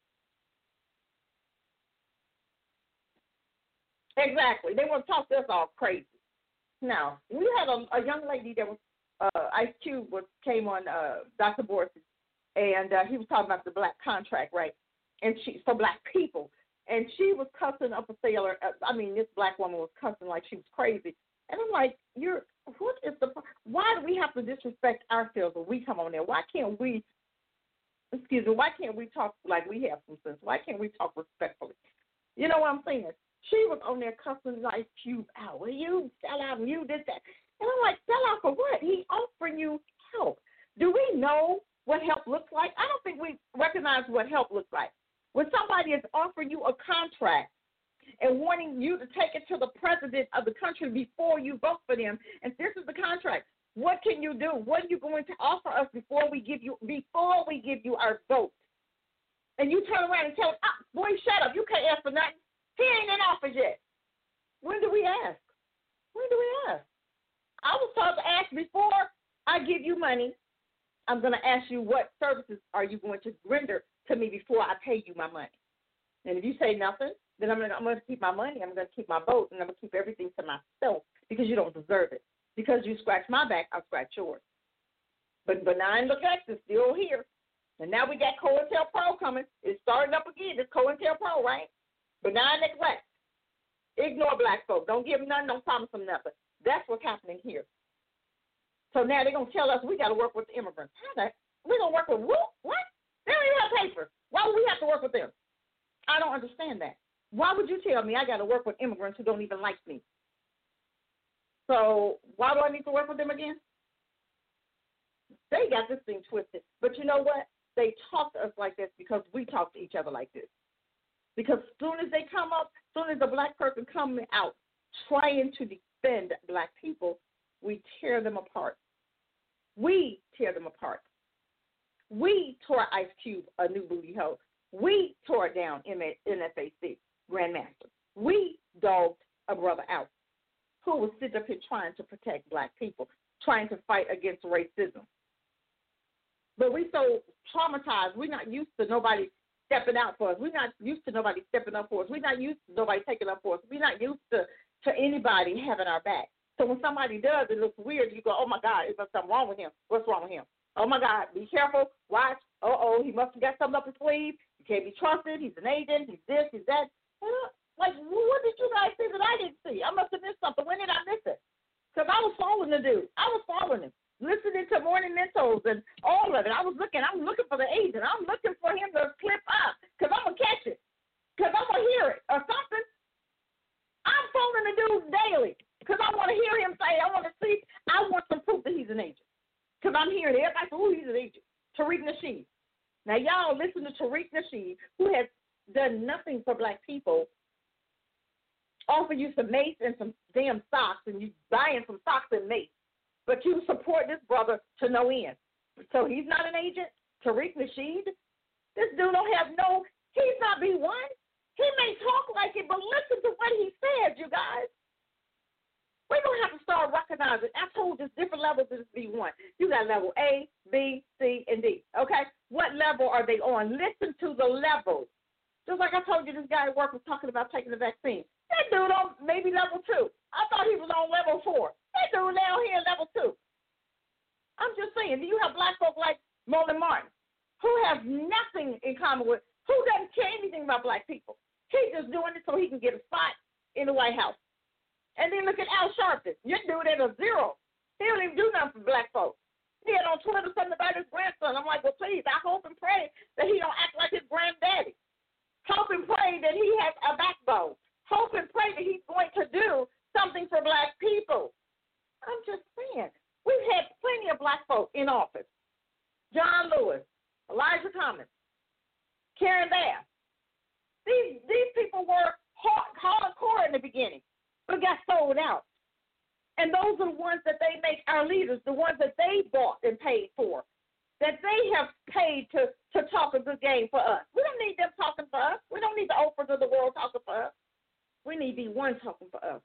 Exactly. They want to talk to us all crazy. Now, we had a, a young lady that was, uh, Ice Cube was, came on uh, Doctor Boris, and uh, he was talking about the black contract, right? And she, for black people. And she was cussing up a sailor. Uh, I mean, this black woman was cussing like she was crazy. And I'm like, you're, what is the, why do we have to disrespect ourselves when we come on there? Why can't we, excuse me, why can't we talk like we have some sense? Why can't we talk respectfully? You know what I'm saying? She was on there cussing Ice Cube out. Well, you sell out and you did that. And I'm like, sell out for what? He offering you help. Do we know what help looks like? I don't think we recognize what help looks like. When somebody is offering you a contract and wanting you to take it to the president of the country before you vote for them, and this is the contract, what can you do? What are you going to offer us before we give you before we give you our vote? And you turn around and tell us, ah, boy, shut up. You can't ask for nothing. He ain't in office yet. When do we ask? When do we ask? I was told to ask before I give you money. I'm going to ask you what services are you going to render to me before I pay you my money. And if you say nothing, then I'm going to, I'm going to keep my money. I'm going to keep my vote, and I'm going to keep everything to myself because you don't deserve it. Because you scratch my back, I'll scratch yours. But benign look at is still here. And now we got COINTELPRO coming. It's starting up again. It's COINTELPRO, right? Benign neglect. Ignore black folk. Don't give them nothing. Don't promise them nothing. That's what's happening here. So now they're going to tell us we got to work with the immigrants. How that? We're going to work with who? What? They don't even have papers. Why would we have to work with them? I don't understand that. Why would you tell me I got to work with immigrants who don't even like me? So why do I need to work with them again? They got this thing twisted. But you know what? They talk to us like this because we talk to each other like this. Because as soon as they come up, as soon as a black person comes out trying to defend black people, we tear them apart. We tear them apart. We tore Ice Cube a new booty hole. We tore down N F A C, Grandmaster. We dogged a brother out who was sitting up here trying to protect black people, trying to fight against racism. But we so traumatized, we're not used to nobody stepping out for us. We're not used to nobody stepping up for us. We're not used to nobody taking up for us. We're not used to, to anybody having our back. So when somebody does, it looks weird. You go, oh, my God, is there something wrong with him? What's wrong with him? Oh, my God, be careful, watch. Uh-oh, he must have got something up his sleeve. He can't be trusted. He's an agent. He's this, he's that. Like, what did you guys see that I didn't see? I must have missed something. When did I miss it? Because I was following the dude. I was following him, listening to Morning Mentos and all of it. I was looking. I'm looking for the agent. I'm looking for him to clip up because I'm going to catch it, because I'm going to hear it or something. I'm following the dude daily because I want to hear him say, I want to see, I want some proof that he's an agent. Because I'm hearing everybody say, oh, he's an agent. Tariq Nasheed. Now, y'all listen to Tariq Nasheed, who has done nothing for black people, offer you some mace and some damn socks, and you buying some socks and mace. But you support this brother to no end. So he's not an agent? Tariq Nasheed? This dude don't have no, he's not B one. He may talk like it, but listen to what he says, you guys. We're going to have to start recognizing. I told you different levels of this B one. You got level A, B, C, and D. Okay? What level are they on? Listen to the levels. Just like I told you, this guy at work was talking about taking the vaccine. That dude on maybe level two. I thought he was on level four. That dude down here level two. I'm just saying, do you have black folk like Mullen Martin, who have nothing in common with, who doesn't care anything about black people? He's just doing it so he can get a spot in the White House. And then look at Al Sharpton. You're doing it a zero. He don't even do nothing for black folks. He had on Twitter something about his grandson. I'm like, well, please, I hope and pray that he don't act like his granddaddy. Hope and pray that he has a backbone. Hope and pray that he's going to do something for black people. I'm just saying. We've had plenty of black folk in office. John Lewis, Elijah Thomas, Karen Bass. These these people were hard, hardcore in the beginning, but got sold out. And those are the ones that they make our leaders, the ones that they bought and paid for, that they have paid to, to talk a good game for us. We don't need them talking for us. We don't need the Oprahs of the world talking for us. We need B one talking for us.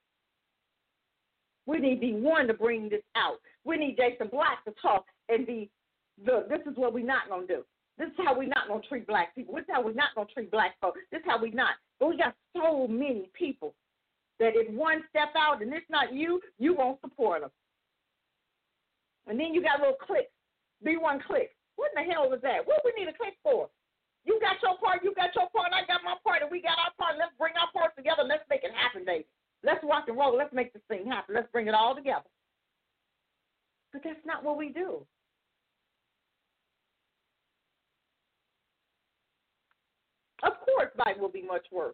We need B one to bring this out. We need Jason Black to talk and be, the, this is what we're not going to do. This is how we're not going to treat black people. This is how we're not going to treat black folks. This is how we're not. But we got so many people that if one step out and it's not you, you won't support them. And then you got little clicks, B one clicks. What in the hell was that? What do we need a click for? You got your part, you got your part, I got my part, and we got our part. Let's bring our parts together. Let's make it happen, baby. Let's rock and roll. Let's make this thing happen. Let's bring it all together. But that's not what we do. Of course, Biden will be much worse.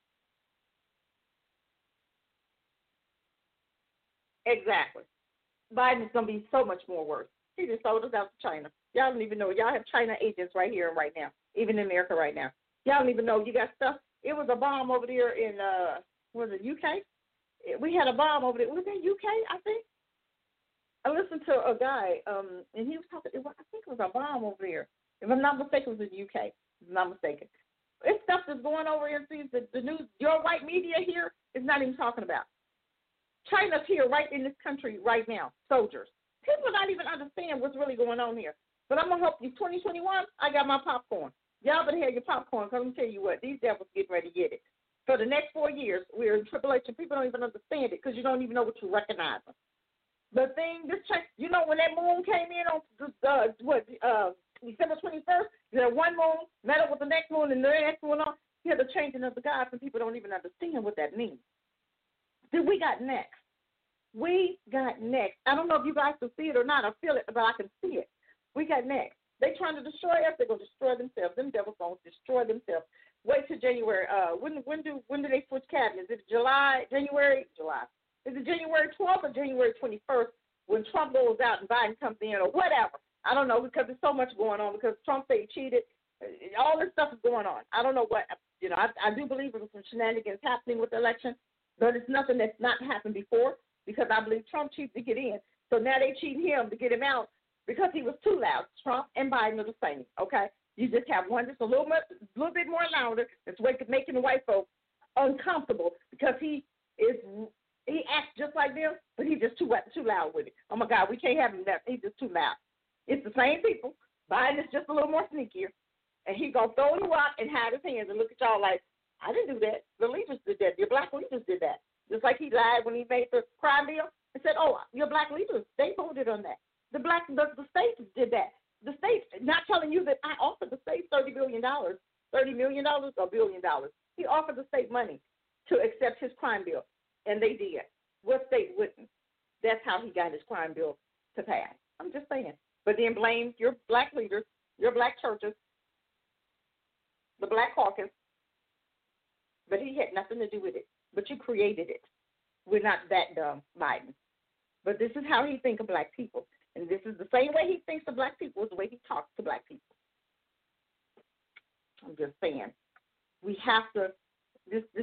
Exactly. Biden is going to be so much more worse. He just sold us out to China. Y'all don't even know. Y'all have China agents right here and right now, even in America right now. Y'all don't even know. You got stuff. It was a bomb over there in, uh, was it U K? We had a bomb over there. Was it U K, I think? I listened to a guy, um, and he was talking, it was, I think it was a bomb over there. If I'm not mistaken, it was in the U K. If I'm not mistaken. It's stuff that's going over here. The, the news, your white media here is not even talking about. China's here right in this country right now, soldiers. People not even understand what's really going on here. But I'm going to help you. twenty twenty-one, I got my popcorn. Y'all better have your popcorn, because I'm going to tell you what, these devils getting ready to get it. For the next four years, we're in tribulation. People don't even understand it because you don't even know what you recognize them. The thing, this you know, when that moon came in on uh, what, uh, December twenty-first, there one moon met up with the next moon and the next one on. You have the changing of the gods, and people don't even understand what that means. Then we got next. We got next. I don't know if you guys can see it or not. I feel it, but I can see it. We got next. They trying to destroy us. They're gonna destroy themselves. Them devils gonna destroy themselves. Wait till January. Uh, when when do when do they switch cabinets? Is it July, January, July? Is it January twelfth or January twenty-first when Trump goes out and Biden comes in or whatever? I don't know, because there's so much going on. Because Trump said he cheated. All this stuff is going on. I don't know what you know. I, I do believe there was some shenanigans happening with the election, but it's nothing that's not happened before. Because I believe Trump cheated to get in. So now they cheat him to get him out because he was too loud. Trump and Biden are the same, okay? You just have one just a little bit, little bit more louder. That's making the white folks uncomfortable because he is he acts just like them, but he's just too too loud with it. Oh, my God, we can't have him that. He's just too loud. It's the same people. Biden is just a little more sneakier. And he's going to throw in the rock and hide his hands and look at y'all like, I didn't do that. The leaders did that. Your black leaders did that. Just like he lied when he made the crime deal and said, oh, your black leaders, they voted on that. The black, the, the states did that. million dollars or billion dollars. He offered the state money to accept his crime bill, and they did. What state wouldn't? That's how he got his crime bill to pass. I'm just saying. But then blame your black leaders, your black churches, the Black Caucus, but he had nothing to do with it. But you created it. We're not that dumb, Biden. But this is how he thinks of black people. And this is the same way he thinks of black people is the way he talks to black people. I'm just saying. We have to, this, this,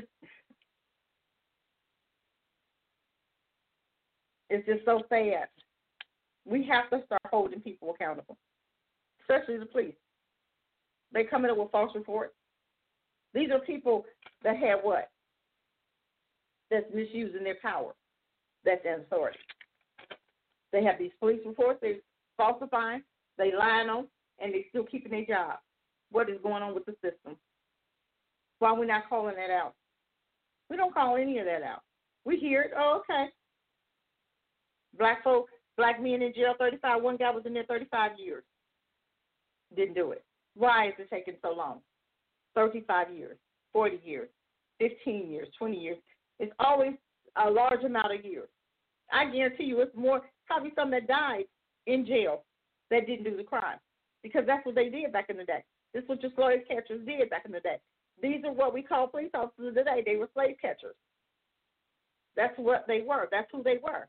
it's just so sad. We have to start holding people accountable, especially the police. They come in with false reports. These are people that have what? That's misusing their power. That's in authority. They have these police reports, they falsifying, they lying on, and they still keeping their job. What is going on with the system? Why are we not calling that out? We don't call any of that out. We hear it, oh, okay. Black folk, black men in jail, thirty-five. One guy was in there thirty-five years. Didn't do it. Why is it taking so long? thirty-five years, forty years, fifteen years, twenty years. It's always a large amount of years. I guarantee you it's more, probably some that died in jail that didn't do the crime because that's what they did back in the day. This is what your slave catchers did back in the day. These are what we call police officers today. They were slave catchers. That's what they were. That's who they were.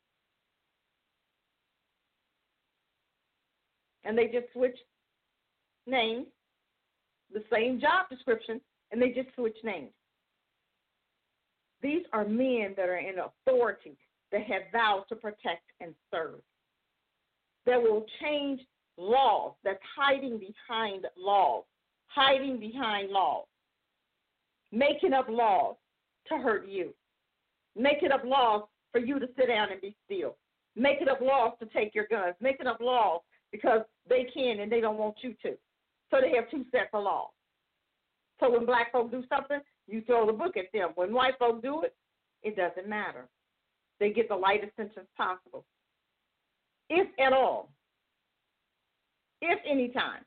And they just switched names, the same job description, and they just switched names. These are men that are in authority that have vowed to protect and serve. That will change laws, that's hiding behind laws, hiding behind laws, making up laws to hurt you, making up laws for you to sit down and be still, making up laws to take your guns, making up laws because they can and they don't want you to. So they have two sets of laws. So when black folk do something, you throw the book at them. When white folk do it, it doesn't matter. They get the lightest sentence possible, if at all, if any time.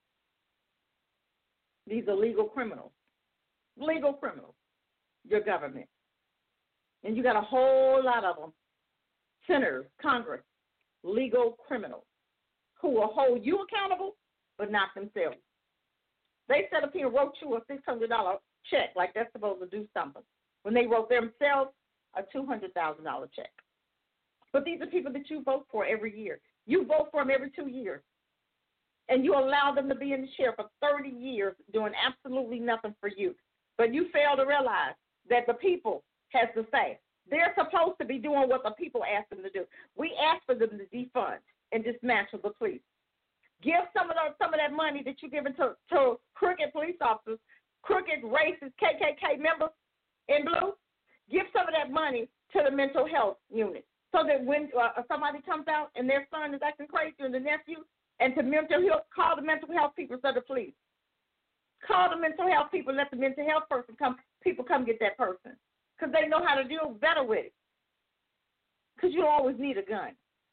These are legal criminals, legal criminals, your government. And you got a whole lot of them, senators, Congress, legal criminals, who will hold you accountable, but not themselves. They set up here and wrote you a six hundred dollars check like they're supposed to do something, when they wrote themselves a two hundred thousand dollars check. But these are people that you vote for every year. You vote for them every two years. And you allow them to be in the chair for thirty years doing absolutely nothing for you. But you fail to realize that the people has to say. They're supposed to be doing what the people ask them to do. We ask for them to defund and dismantle the police. Give some of the, some of that money that you're giving to, to crooked police officers, crooked racist K K K members in blue. Give some of that money to the mental health unit so that when uh, somebody comes out and their son is acting crazy or the nephew, and to mental health, call the mental health people instead of the police. Call the mental health people, let the mental health person come, people come get that person because they know how to deal better with it. Because you don't always need a gun.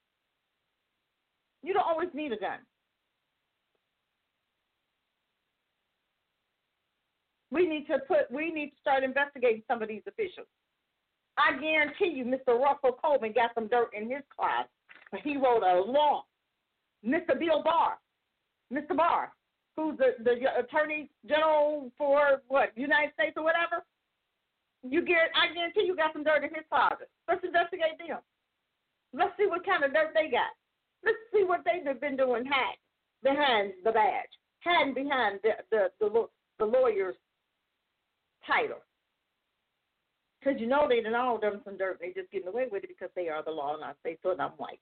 You don't always need a gun. We need to put. We need to start investigating some of these officials. I guarantee you, Mister Russell Coleman got some dirt in his class, but he wrote a law. Mister Bill Barr, Mister Barr, who's the, the Attorney General for what United States or whatever. You get. I guarantee you got some dirt in his closet. Let's investigate them. Let's see what kind of dirt they got. Let's see what they've been doing hiding behind the badge, hiding behind the the the, the lawyer's title. Because you know they done all done some dirt. They just getting away with it because they are the law, and I say so, and I'm white.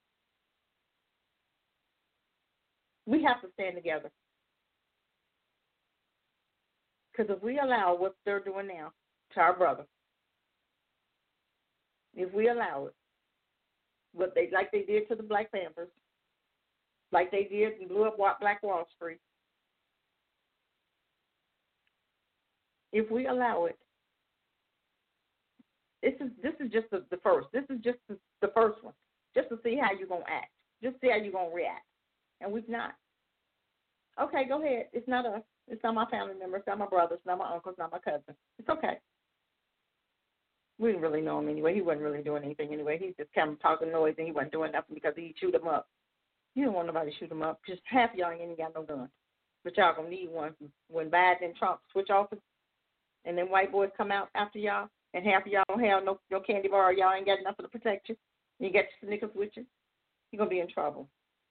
We have to stand together. Because if we allow what they're doing now to our brother, if we allow it, what they like they did to the Black Panthers, like they did and blew up Black Wall Street, if we allow it, this is this is just the, the first. This is just the, the first one, just to see how you're gonna act, just see how you're gonna react, and we've not. Okay, go ahead. It's not us. It's not my family member. It's not my brother. It's not my uncle. It's not my cousin. It's okay. We didn't really know him anyway. He wasn't really doing anything anyway. He just kept talking noise, and he wasn't doing nothing because he'd shoot him up. You don't want nobody to shoot him up. Just half y'all ain't got no gun. But y'all going to need one when Biden and Trump switch office, and then white boys come out after y'all, and half of y'all don't have no, no candy bar, y'all ain't got nothing to protect you. You got your Snickers with you. You're going to be in trouble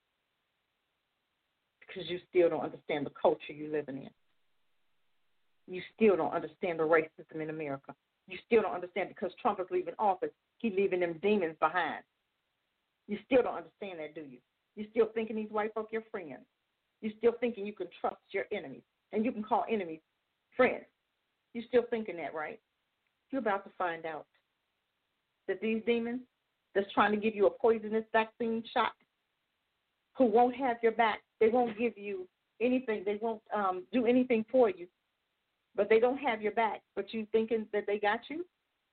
because you still don't understand the culture you're living in. You still don't understand the racism in America. You still don't understand because Trump is leaving office, he's leaving them demons behind. You still don't understand that, do you? You still thinking these white folk your friends. You still thinking you can trust your enemies, and you can call enemies friends. You still thinking that, right? You're about to find out that these demons that's trying to give you a poisonous vaccine shot, who won't have your back, they won't give you anything, they won't um, do anything for you, but they don't have your back, but you thinking that they got you?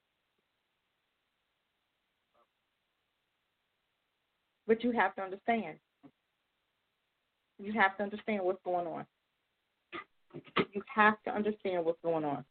But you have to understand. You have to understand what's going on. You have to understand what's going on.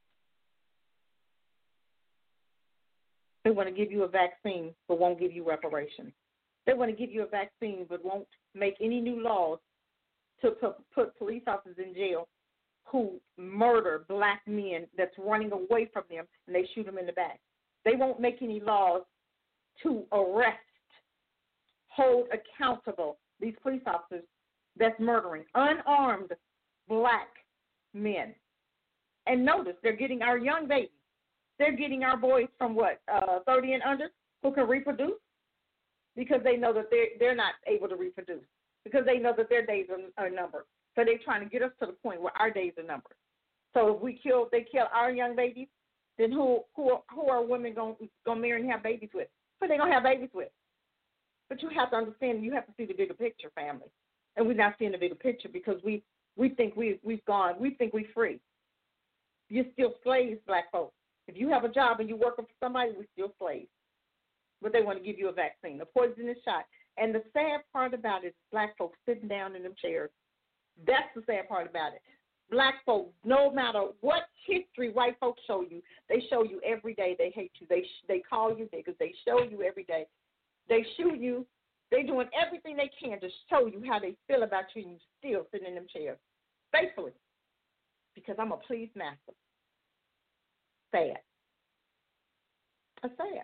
They want to give you a vaccine, but won't give you reparations. They want to give you a vaccine, but won't make any new laws to put, put police officers in jail who murder black men that's running away from them, and they shoot them in the back. They won't make any laws to arrest, hold accountable these police officers that's murdering unarmed black men. And notice, they're getting our young babies. They're getting our boys from what, uh, thirty and under, who can reproduce, because they know that they're, they're not able to reproduce, because they know that their days are, are numbered. So they're trying to get us to the point where our days are numbered. So if we kill, they kill our young babies, then who who who are women going to marry and have babies with? Who are they going to have babies with? But you have to understand, you have to see the bigger picture, family. And we're not seeing the bigger picture because we, we think we, we've gone, we think we're free. You're still slaves, black folks. If you have a job and you're working for somebody, we're still slaves. But they want to give you a vaccine, a poisonous shot. And the sad part about it is black folks sitting down in them chairs. That's the sad part about it. Black folks, no matter what history white folks show you, they show you every day they hate you. They they call you niggas. They show you every day. They shoot you. They're doing everything they can to show you how they feel about you, and you still sitting in them chairs faithfully because I'm a pleased master. Sad. That's sad.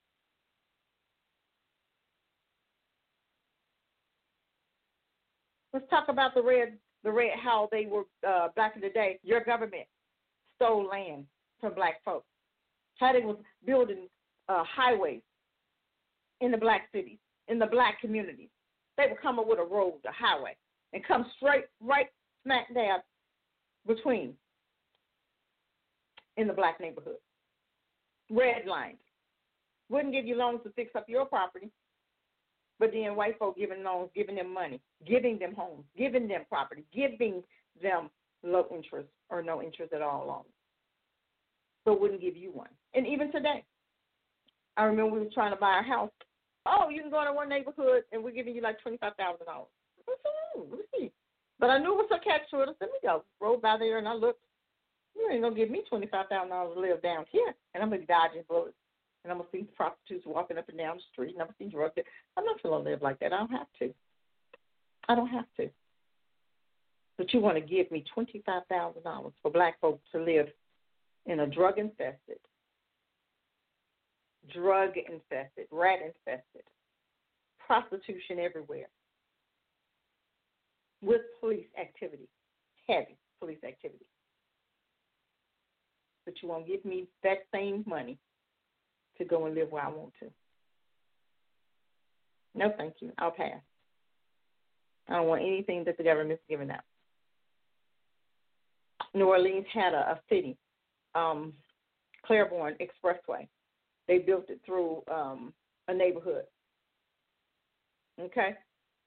Let's talk about the red, the red, how they were uh, back in the day. Your government stole land from black folks. How they was building uh, highways in the black cities, in the black communities. They would come up with a road, a highway, and come straight, right smack dab between in the black neighborhood. Red lines. Wouldn't give you loans to fix up your property, but then white folk giving loans, giving them money, giving them homes, giving them property, giving them low interest or no interest at all loans, but wouldn't give you one. And even today, I remember we were trying to buy a house. Oh, you can go to one neighborhood and we're giving you like twenty-five thousand dollars. I said, let me see. But I knew it was a catch to it. I said, let me go. Rolled by there and I looked. You ain't going to give me twenty-five thousand dollars to live down here. And I'm going to be dodging bullets. And I'm going to see prostitutes walking up and down the street. And I'm going to see drug dealers. I'm not going to live like that. I don't have to. I don't have to. But you want to give me twenty-five thousand dollars for black folks to live in a drug-infested, drug-infested, rat-infested, prostitution everywhere, with police activity, heavy police activity. But you won't give me that same money to go and live where I want to. No, thank you. I'll pass. I don't want anything that the government's giving out. New Orleans had a, a city, um, Claiborne Expressway. They built it through um, a neighborhood. Okay?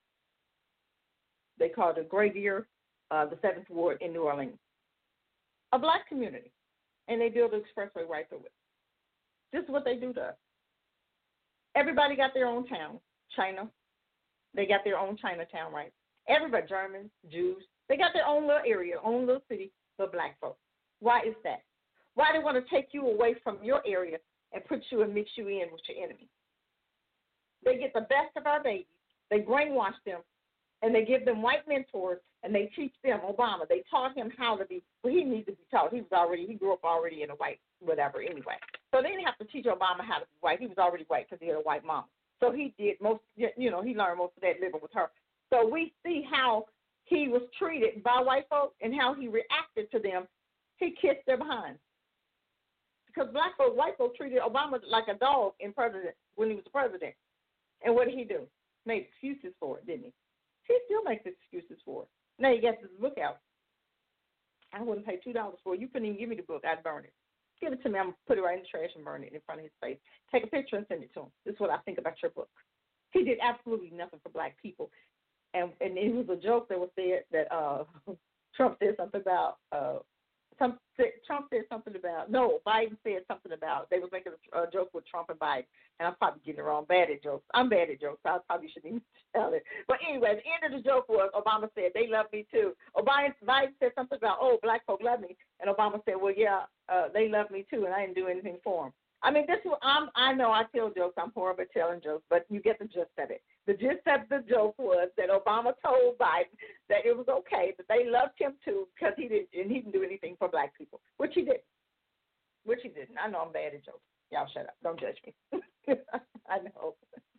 They called it Gravier, uh, the seventh Ward in New Orleans. A black community. And they built an expressway right through it. This is what they do to us. Everybody got their own town. China. They got their own Chinatown, right? Everybody, Germans, Jews, They got their own little area, own little city for black folks. Why is that? Why do they want to take you away from your area and put you and mix you in with your enemy? They get the best of our babies. They brainwash them, and they give them white mentors, and they teach them, Obama, they taught him how to be, well, he needs to be taught. He was already, he grew up already in a white whatever anyway. So they didn't have to teach Obama how to be white. He was already white because he had a white mama. So he did most, you know, he learned most of that living with her. So we see how he was treated by white folks and how he reacted to them. He kissed their behind. Because black folks, white folks treated Obama like a dog in president when he was president. And what did he do? Made excuses for it, didn't he? He still makes excuses for it. Now you got this book out. I wouldn't pay two dollars for it. You couldn't even give me the book. I'd burn it. Give it to me. I'm going to put it right in the trash and burn it in front of his face. Take a picture and send it to him. This is what I think about your book. He did absolutely nothing for black people. And and it was a joke that was said that uh, Trump said something about, uh, some Trump said something about, no, Biden said something about, they was making a, a joke with Trump and Biden. And I'm probably getting it wrong. Bad at jokes. I'm bad at jokes. I probably shouldn't even tell it. But anyway, the end of the joke was Obama said, they love me too. Obama, Biden said something about, oh, black folk love me. And Obama said, well, yeah, uh, they love me too, and I didn't do anything for them. I mean, this is, I'm, I know I tell jokes. I'm horrible at telling jokes, but you get the gist of it. The gist of the joke was that Obama told Biden that it was okay, that they loved him too because he didn't, and he didn't do anything for black people, which he didn't. Which he didn't. I know I'm bad at jokes. Y'all shut up. Don't judge me. I know.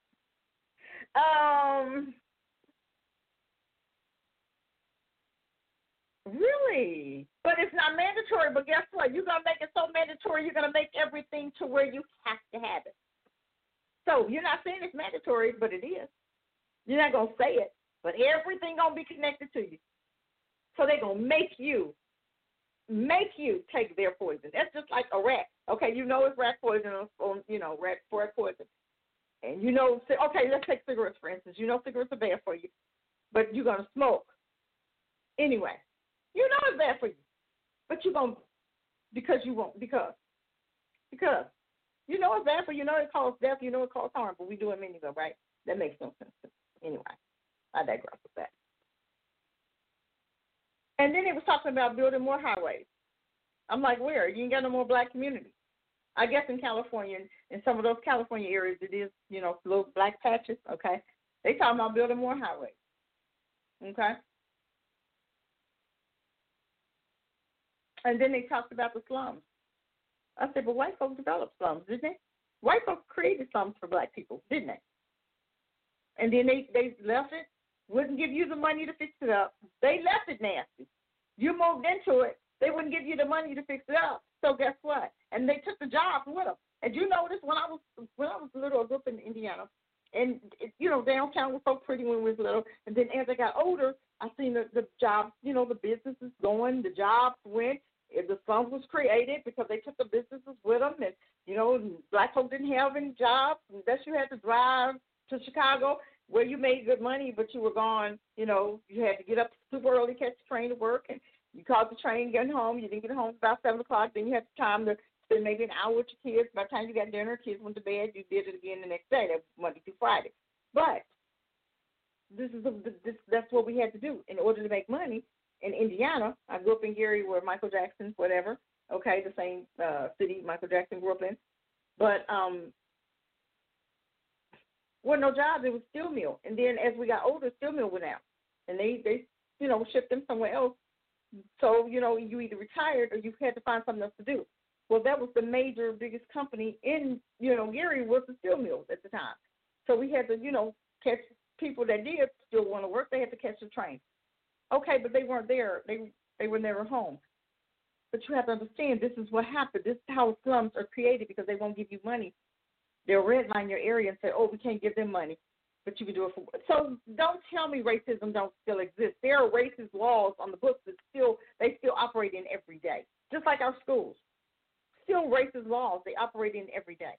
Um, really? But it's not mandatory. But guess what? You're going to make it so mandatory, you're going to make everything to where you have to have it. So you're not saying it's mandatory, but it is. You're not going to say it, but everything going to be connected to you. So they're going to make you, make you take their poison. That's just like a rat. Okay, you know it's rat poison, or, you know, rat, rat poison. And you know, okay, let's take cigarettes, for instance. You know cigarettes are bad for you, but you're going to smoke. Anyway, you know it's bad for you, but you're going to, because you won't, because, because. You know it's bad for you. You know it causes death. You know it causes harm, but we do it anyway, right? That makes no sense to me. Anyway, I digress with that. And then it was talking about building more highways. I'm like, where? You ain't got no more black communities. I guess in California, in some of those California areas, it is, you know, little black patches, okay? They talking about building more highways, okay? And then they talked about the slums. I said, but white folks developed slums, didn't they? White folks created slums for black people, didn't they? And then they, they left it, wouldn't give you the money to fix it up. They left it nasty. You moved into it, they wouldn't give you the money to fix it up. So guess what? And they took the jobs with them. And you notice when I was when I was little, I grew up in Indiana, and it, you know, downtown was so pretty when we was little. And then as I got older, I seen the, the jobs, you know, the businesses going, the jobs went. The slums was created because they took the businesses with them, and you know, black folks didn't have any jobs. Unless you had to drive to Chicago, where you made good money, but you were gone. You know, you had to get up super early, catch the train to work, and you caught the train getting home. You didn't get home about seven o'clock. Then you had time to spend maybe an hour with your kids. By the time you got dinner, kids went to bed. You did it again the next day. That was Monday through Friday. But this is a, this that's what we had to do in order to make money. In Indiana, I grew up in Gary where Michael Jackson, whatever, okay, the same uh, city Michael Jackson grew up in. But um, well, no jobs, it was steel mill. And then as we got older, steel mill went out. And they, they, you know, shipped them somewhere else. So, you know, you either retired or you had to find something else to do. Well, that was the major, biggest company in, you know, Gary was the steel mills at the time. So we had to, you know, catch people that did still want to work. They had to catch the train. Okay, but they weren't there. They they were never home. But you have to understand, this is what happened. This is how slums are created because they won't give you money. They'll redline your area and say, oh, we can't give them money, but you can do it for. So don't tell me racism don't still exist. There are racist laws on the books that still they still operate in every day, just like our schools. Still racist laws they operate in every day.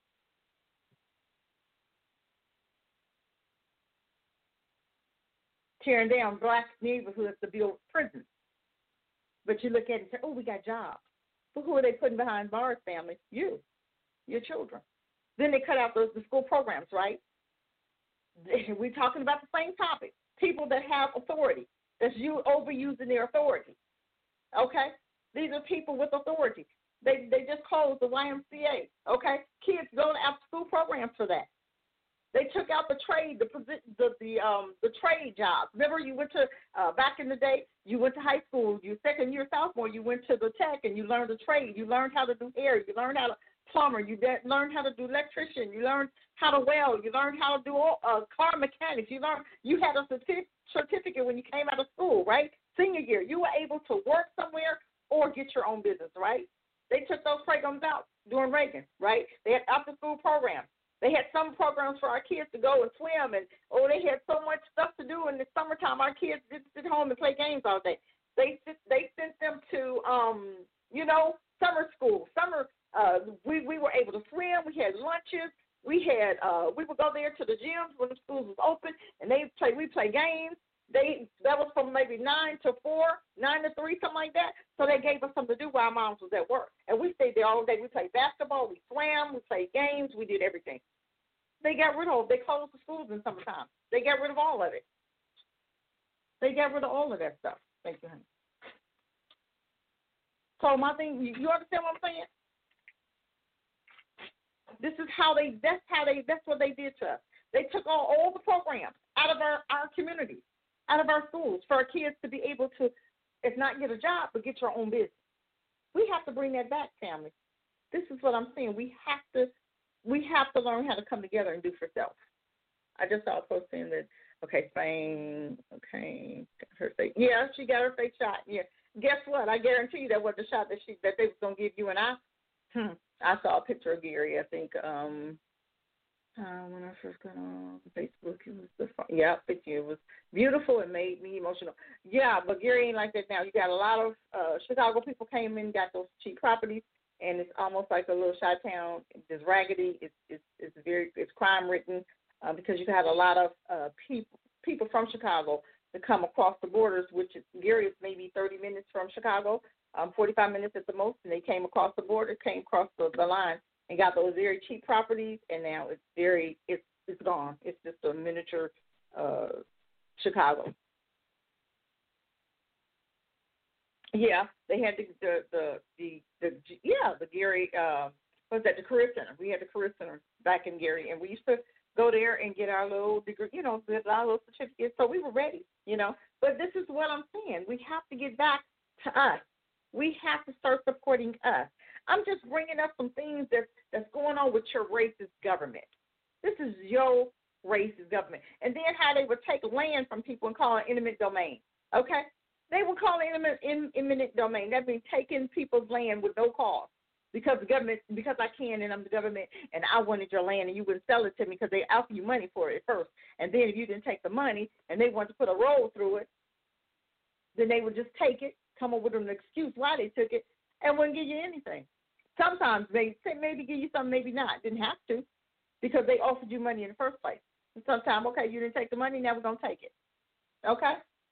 Tearing down black neighborhoods to build prisons. But you look at it and say, oh, we got jobs. But who are they putting behind bars, family? You, your children. Then they cut out the, the school programs, right? We're talking about the same topic. People that have authority. that's you overusing their authority. Okay? These are people with authority. They they just closed the Y M C A. Okay? Kids go to after school programs for that. They took out the trade, the the the um the trade jobs. Remember, you went to uh, back in the day. You went to high school. You second year sophomore. You went to the tech and you learned a trade. You learned how to do hair. You learned how to plumber. You de- learned how to do electrician. You learned how to weld. You learned how to do all, uh, car mechanics. You learned you had a certi- certificate when you came out of school, right? Senior year, you were able to work somewhere or get your own business, right? They took those programs out during Reagan, right? They had after school programs. They had some programs for our kids to go and swim, and oh, they had so much stuff to do in the summertime. Our kids didn't sit home and play games all day. They they sent them to, um, you know, summer school. Summer, uh, we we were able to swim. We had lunches. We had uh, we would go there to the gyms when the schools was open, and they play. We play games. They that was from maybe nine to four, nine to three, something like that. So they gave us something to do while moms was at work, and we stayed there all day. We played basketball, we swam, we played games, we did everything. They got rid of. They closed the schools in summertime. They got rid of all of it. They got rid of all of that stuff. Thank you, honey. So my thing, you, you understand what I'm saying? This is how they. That's how they. That's what they did to us. They took all, all the programs out of our, our communities, out of our schools, for our kids to be able to, if not get a job, but get your own business. We have to bring that back, family. This is what I'm saying. We have to. We have to learn how to come together and do for self. I just saw a post saying that, okay, Spain, okay, got her face. Yeah, she got her face shot. Yeah. Guess what? I guarantee you that was the shot that she that they was going to give you and I. Hmm. I saw a picture of Gary, I think, um, uh, when I first got on Facebook. It was the fun. Yeah, picture. It was beautiful. It made me emotional. Yeah, but Gary ain't like that now. You got a lot of uh, Chicago people came in, got those cheap properties. And it's almost like a little shy town. It's raggedy. It's it's it's very it's crime ridden uh, because you had a lot of uh, people people from Chicago to come across the borders, which is Gary is maybe thirty minutes from Chicago, um, forty-five minutes at the most, and they came across the border, came across the, the line, and got those very cheap properties. And now it's very it's it's gone. It's just a miniature uh, Chicago. Yeah, they had the the the, the, the yeah the Gary uh, what was that the Career Center? We had the Career Center back in Gary, and we used to go there and get our little degree, you know, get our little certificates. So we were ready, you know. But this is what I'm saying: we have to get back to us. We have to start supporting us. I'm just bringing up some things that that's going on with your racist government. This is your racist government, and then how they would take land from people and call it eminent domain. Okay. They will call it eminent, eminent domain. That means taking people's land with no cost because the government, because I can and I'm the government and I wanted your land and you wouldn't sell it to me because they offer you money for it first. And then if you didn't take the money and they wanted to put a road through it, then they would just take it, come up with an excuse why they took it, and wouldn't give you anything. Sometimes they say maybe give you something, maybe not. Didn't have to because they offered you money in the first place. And sometimes, okay, you didn't take the money, now we're going to take it. Okay?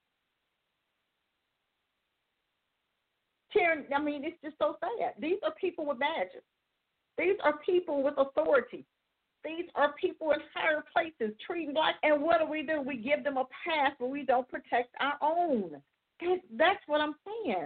I mean, it's just so sad. These are people with badges. These are people with authority. These are people in higher places treating black. And what do we do? We give them a pass, but we don't protect our own. That's what I'm saying.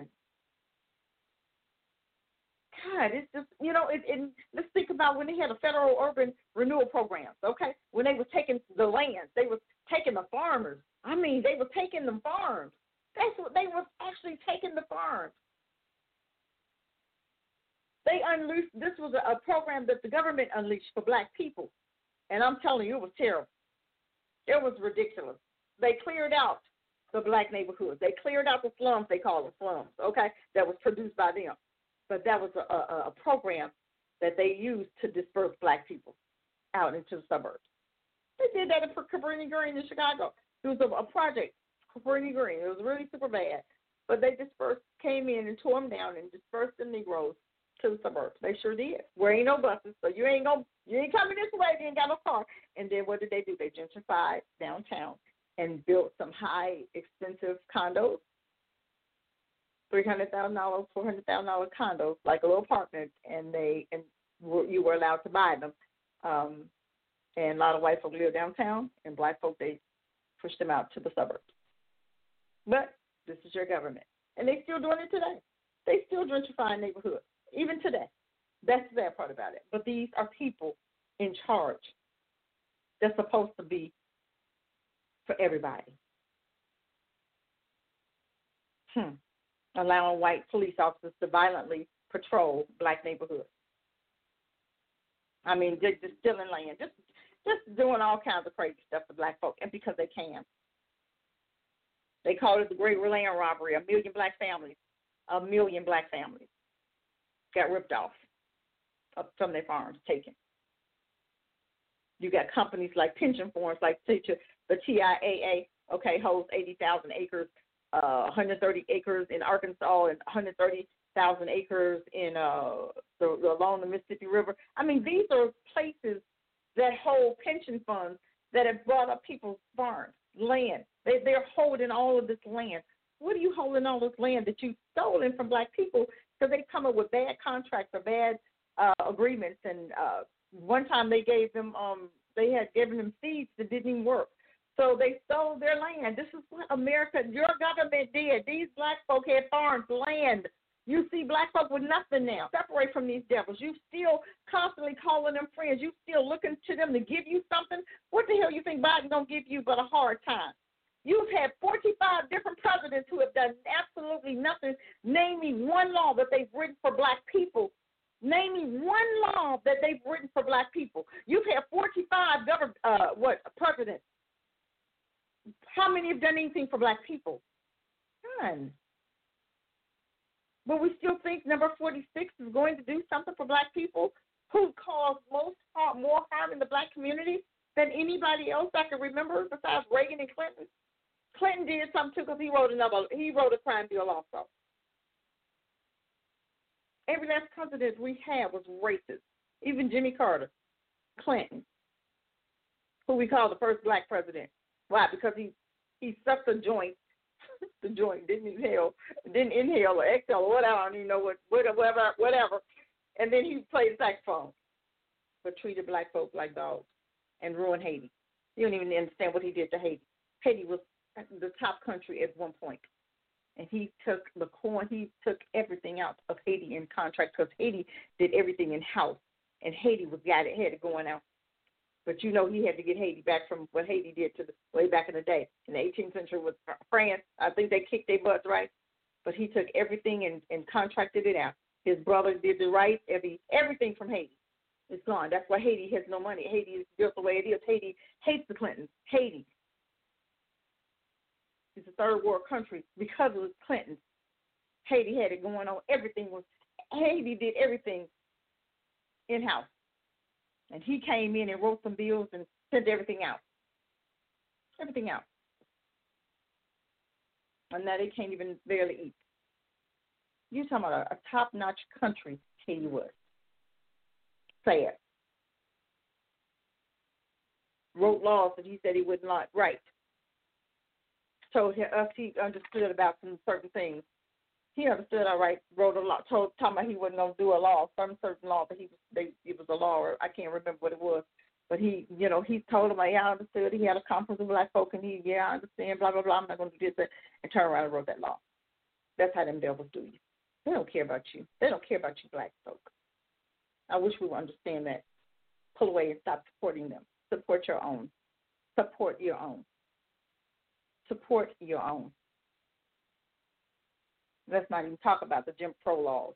God, it's just, you know, it, it, let's think about when they had a federal urban renewal program, okay? When they were taking the lands, they were taking the farmers. I mean, they were taking the farms. That's what they were actually taking the farms. They unleashed, this was a, a program that the government unleashed for black people. And I'm telling you, it was terrible. It was ridiculous. They cleared out the black neighborhoods. They cleared out the slums, they call them slums, okay, that was produced by them. But that was a, a, a program that they used to disperse black people out into the suburbs. They did that in Cabrini Green in Chicago. It was a, a project, Cabrini Green. It was really super bad. But they dispersed, came in and tore them down and dispersed the Negroes to the suburbs. They sure did. Where ain't no buses, so you ain't gonna, you ain't coming this way if you ain't got no car. And then what did they do? They gentrified downtown and built some high, expensive condos, three hundred thousand dollars, four hundred thousand dollars condos, like a little apartment, and they and you were allowed to buy them. Um, and a lot of white folk live downtown, and black folk, they pushed them out to the suburbs. But this is your government. And they're still doing it today. They still gentrifying neighborhoods, even today. That's the bad part about it. But these are people in charge. They're supposed to be for everybody. Hmm. Allowing white police officers to violently patrol black neighborhoods. I mean, they're just stealing land, just just doing all kinds of crazy stuff to black folk, and because they can. They call it the Great Land Robbery. A million black families, a million black families got ripped off from their farms, taken. You got companies like pension funds, like the T I A A, okay, holds eighty thousand acres, uh, one hundred thirty acres in Arkansas, and one hundred thirty thousand acres in uh, the, the, along the Mississippi River. I mean, these are places that hold pension funds that have brought up people's farms, land. They, they're holding all of this land. What are you holding all this land that you've stolen from black people because they come up with bad contracts or bad uh, agreements? And uh, one time they gave them, um, they had given them seeds that didn't even work. So they stole their land. This is what America, your government did. These black folk had farms, land. You see black folk with nothing now. Separate from these devils. You still constantly calling them friends. You still looking to them to give you something. What the hell you think Biden don't give you but a hard time? You've had forty-five different presidents who have done absolutely nothing. Name me one law that they've written for black people. Name me one law that they've written for black people. You've had forty-five government, uh, what, presidents. How many have done anything for black people? None. But we still think number forty-six is going to do something for black people who caused most harm, more harm in the black community than anybody else I can remember besides Reagan and Clinton. Clinton did something too because he wrote another. He wrote a crime bill also. Every last president we had was racist. Even Jimmy Carter, Clinton, who we call the first black president. Why? Because he he sucked a joint. The joint didn't inhale, didn't inhale or exhale or whatever. I don't even know what, whatever, whatever. And then he played saxophone, but treated black folk like dogs and ruined Haiti. You don't even understand what he did to Haiti. Haiti was the top country at one point, and he took the corn. He took everything out of Haiti in contract because Haiti did everything in house, and Haiti was got it had it going out. But you know he had to get Haiti back from what Haiti did to the way back in the day. In the eighteenth century with France, I think they kicked their butts, right? But he took everything and, and contracted it out. His brother did the right, every everything from Haiti. It's gone. That's why Haiti has no money. Haiti is built the way it is. Haiti hates the Clintons. Haiti is a third world country because of the Clintons. Haiti had it going on. Everything was, Haiti did everything in-house. And he came in and wrote some bills and sent everything out. Everything out. And now they can't even barely eat. You're talking about a, a top-notch country, Haiti was. Sad. Wrote laws that he said he would not write. Told us he understood about some certain things. He understood all right, wrote a law, told talking about he wasn't gonna do a law, some certain law, but he was they it was a law or I can't remember what it was. But he you know, he told him yeah, I understood. He had a conference with black folk and he, yeah, I understand, blah, blah, blah, I'm not gonna do this and turn around and wrote that law. That's how them devils do you. They don't care about you. They don't care about you black folk. I wish we would understand that. Pull away and stop supporting them. Support your own. Support your own. Support your own. Let's not even talk about the Jim Crow laws.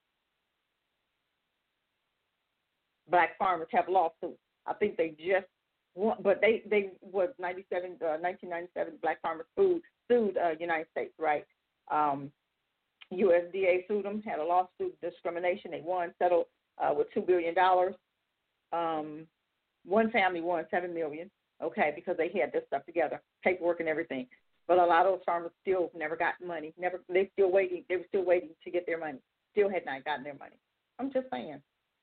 Black farmers have lawsuits. I think they just won, but they they was ninety-seven, uh, nineteen ninety-seven. Black farmers sued sued uh, United States, right? Um, U S D A sued them, had a lawsuit discrimination. They won, settled uh, with two billion dollars. Um, one family won seven million. Okay, because they had this stuff together, paperwork and everything. But a lot of those farmers still never got money. Never, they still waiting. They were still waiting to get their money. Still had not gotten their money. I'm just saying.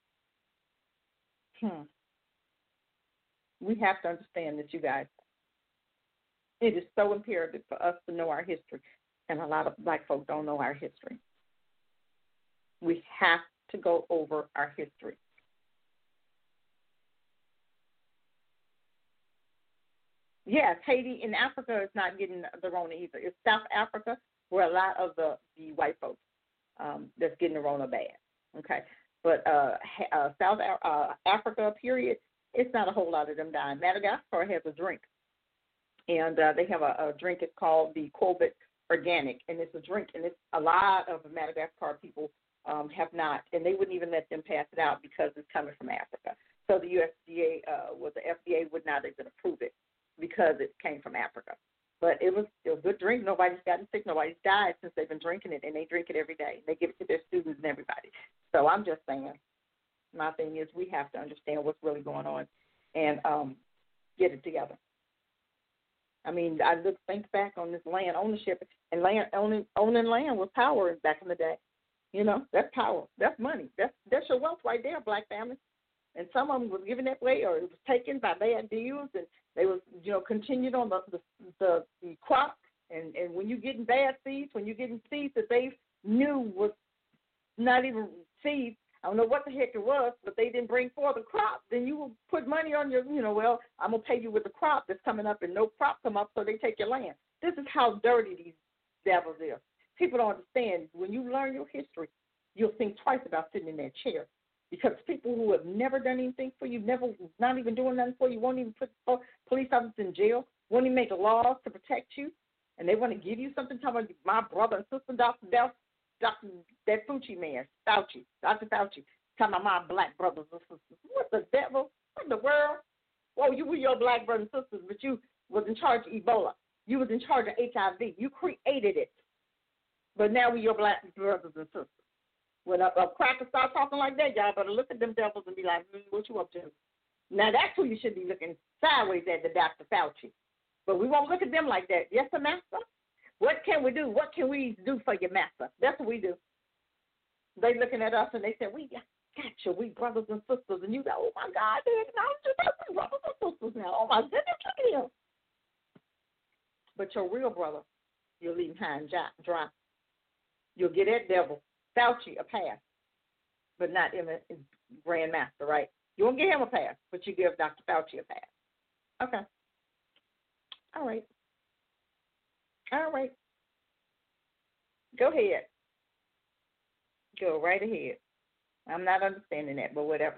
Hmm. We have to understand this, you guys. It is so imperative for us to know our history, and a lot of black folk don't know our history. We have to go over our history. Yes, Haiti in Africa is not getting the Rona either. It's South Africa where a lot of the, the white folks um, that's getting the Rona bad. Okay, but uh, uh, South uh, Africa, period, it's not a whole lot of them dying. Madagascar has a drink, and uh, they have a, a drink. It's called the Colbert Organic, and it's a drink, and it's a lot of Madagascar people um, have not, and they wouldn't even let them pass it out because it's coming from Africa. So the U S D A, uh, well, the F D A would not even approve it because it came from Africa. But it was, it was a good drink. Nobody's gotten sick. Nobody's died since they've been drinking it, and they drink it every day. They give it to their students and everybody. So I'm just saying, my thing is we have to understand what's really going on and um, get it together. I mean, I look think back on this land ownership, and land owning owning land was power back in the day. You know, that's power. That's money. That's that's your wealth right there, black family. And some of them was given that way, or it was taken by bad deals, and they was, you know, continued on the the, the, the crop. And, and when you're getting bad seeds, when you're getting seeds that they knew was not even seeds, I don't know what the heck it was, but they didn't bring forth a crop, then you will put money on your, you know, well, I'm going to pay you with the crop that's coming up, and no crop come up, so they take your land. This is how dirty these devils are. People don't understand. When you learn your history, you'll think twice about sitting in that chair. Because people who have never done anything for you, never, not even doing nothing for you, won't even put police officers in jail, won't even make laws to protect you, and they want to give you something, talking about my brother and sister, Doctor Del, Doctor that Fauci man, Fauci, Doctor Fauci, talking about my black brothers and sisters. What the devil? What in the world? Well, you were your black brothers and sisters, but you was in charge of Ebola. You was in charge of H I V. You created it. But now we're your black brothers and sisters. When a, a cracker start talking like that, y'all better look at them devils and be like, mm, what you up to? Now, that's who you should be looking sideways at, the Doctor Fauci. But we won't look at them like that. Yes, sir, master? What can we do? What can we do for your master? That's what we do. They looking at us and they say, we got you. We brothers and sisters. And you go, oh, my God, they're not brothers and sisters now. Oh, my goodness, look at him. But your real brother, you'll leave him dry. You'll get that devil. Fauci a pass, but not in a grandmaster, right? You won't give him a pass, but you give Doctor Fauci a pass. Okay. All right. All right. Go ahead. Go right ahead. I'm not understanding that, but whatever.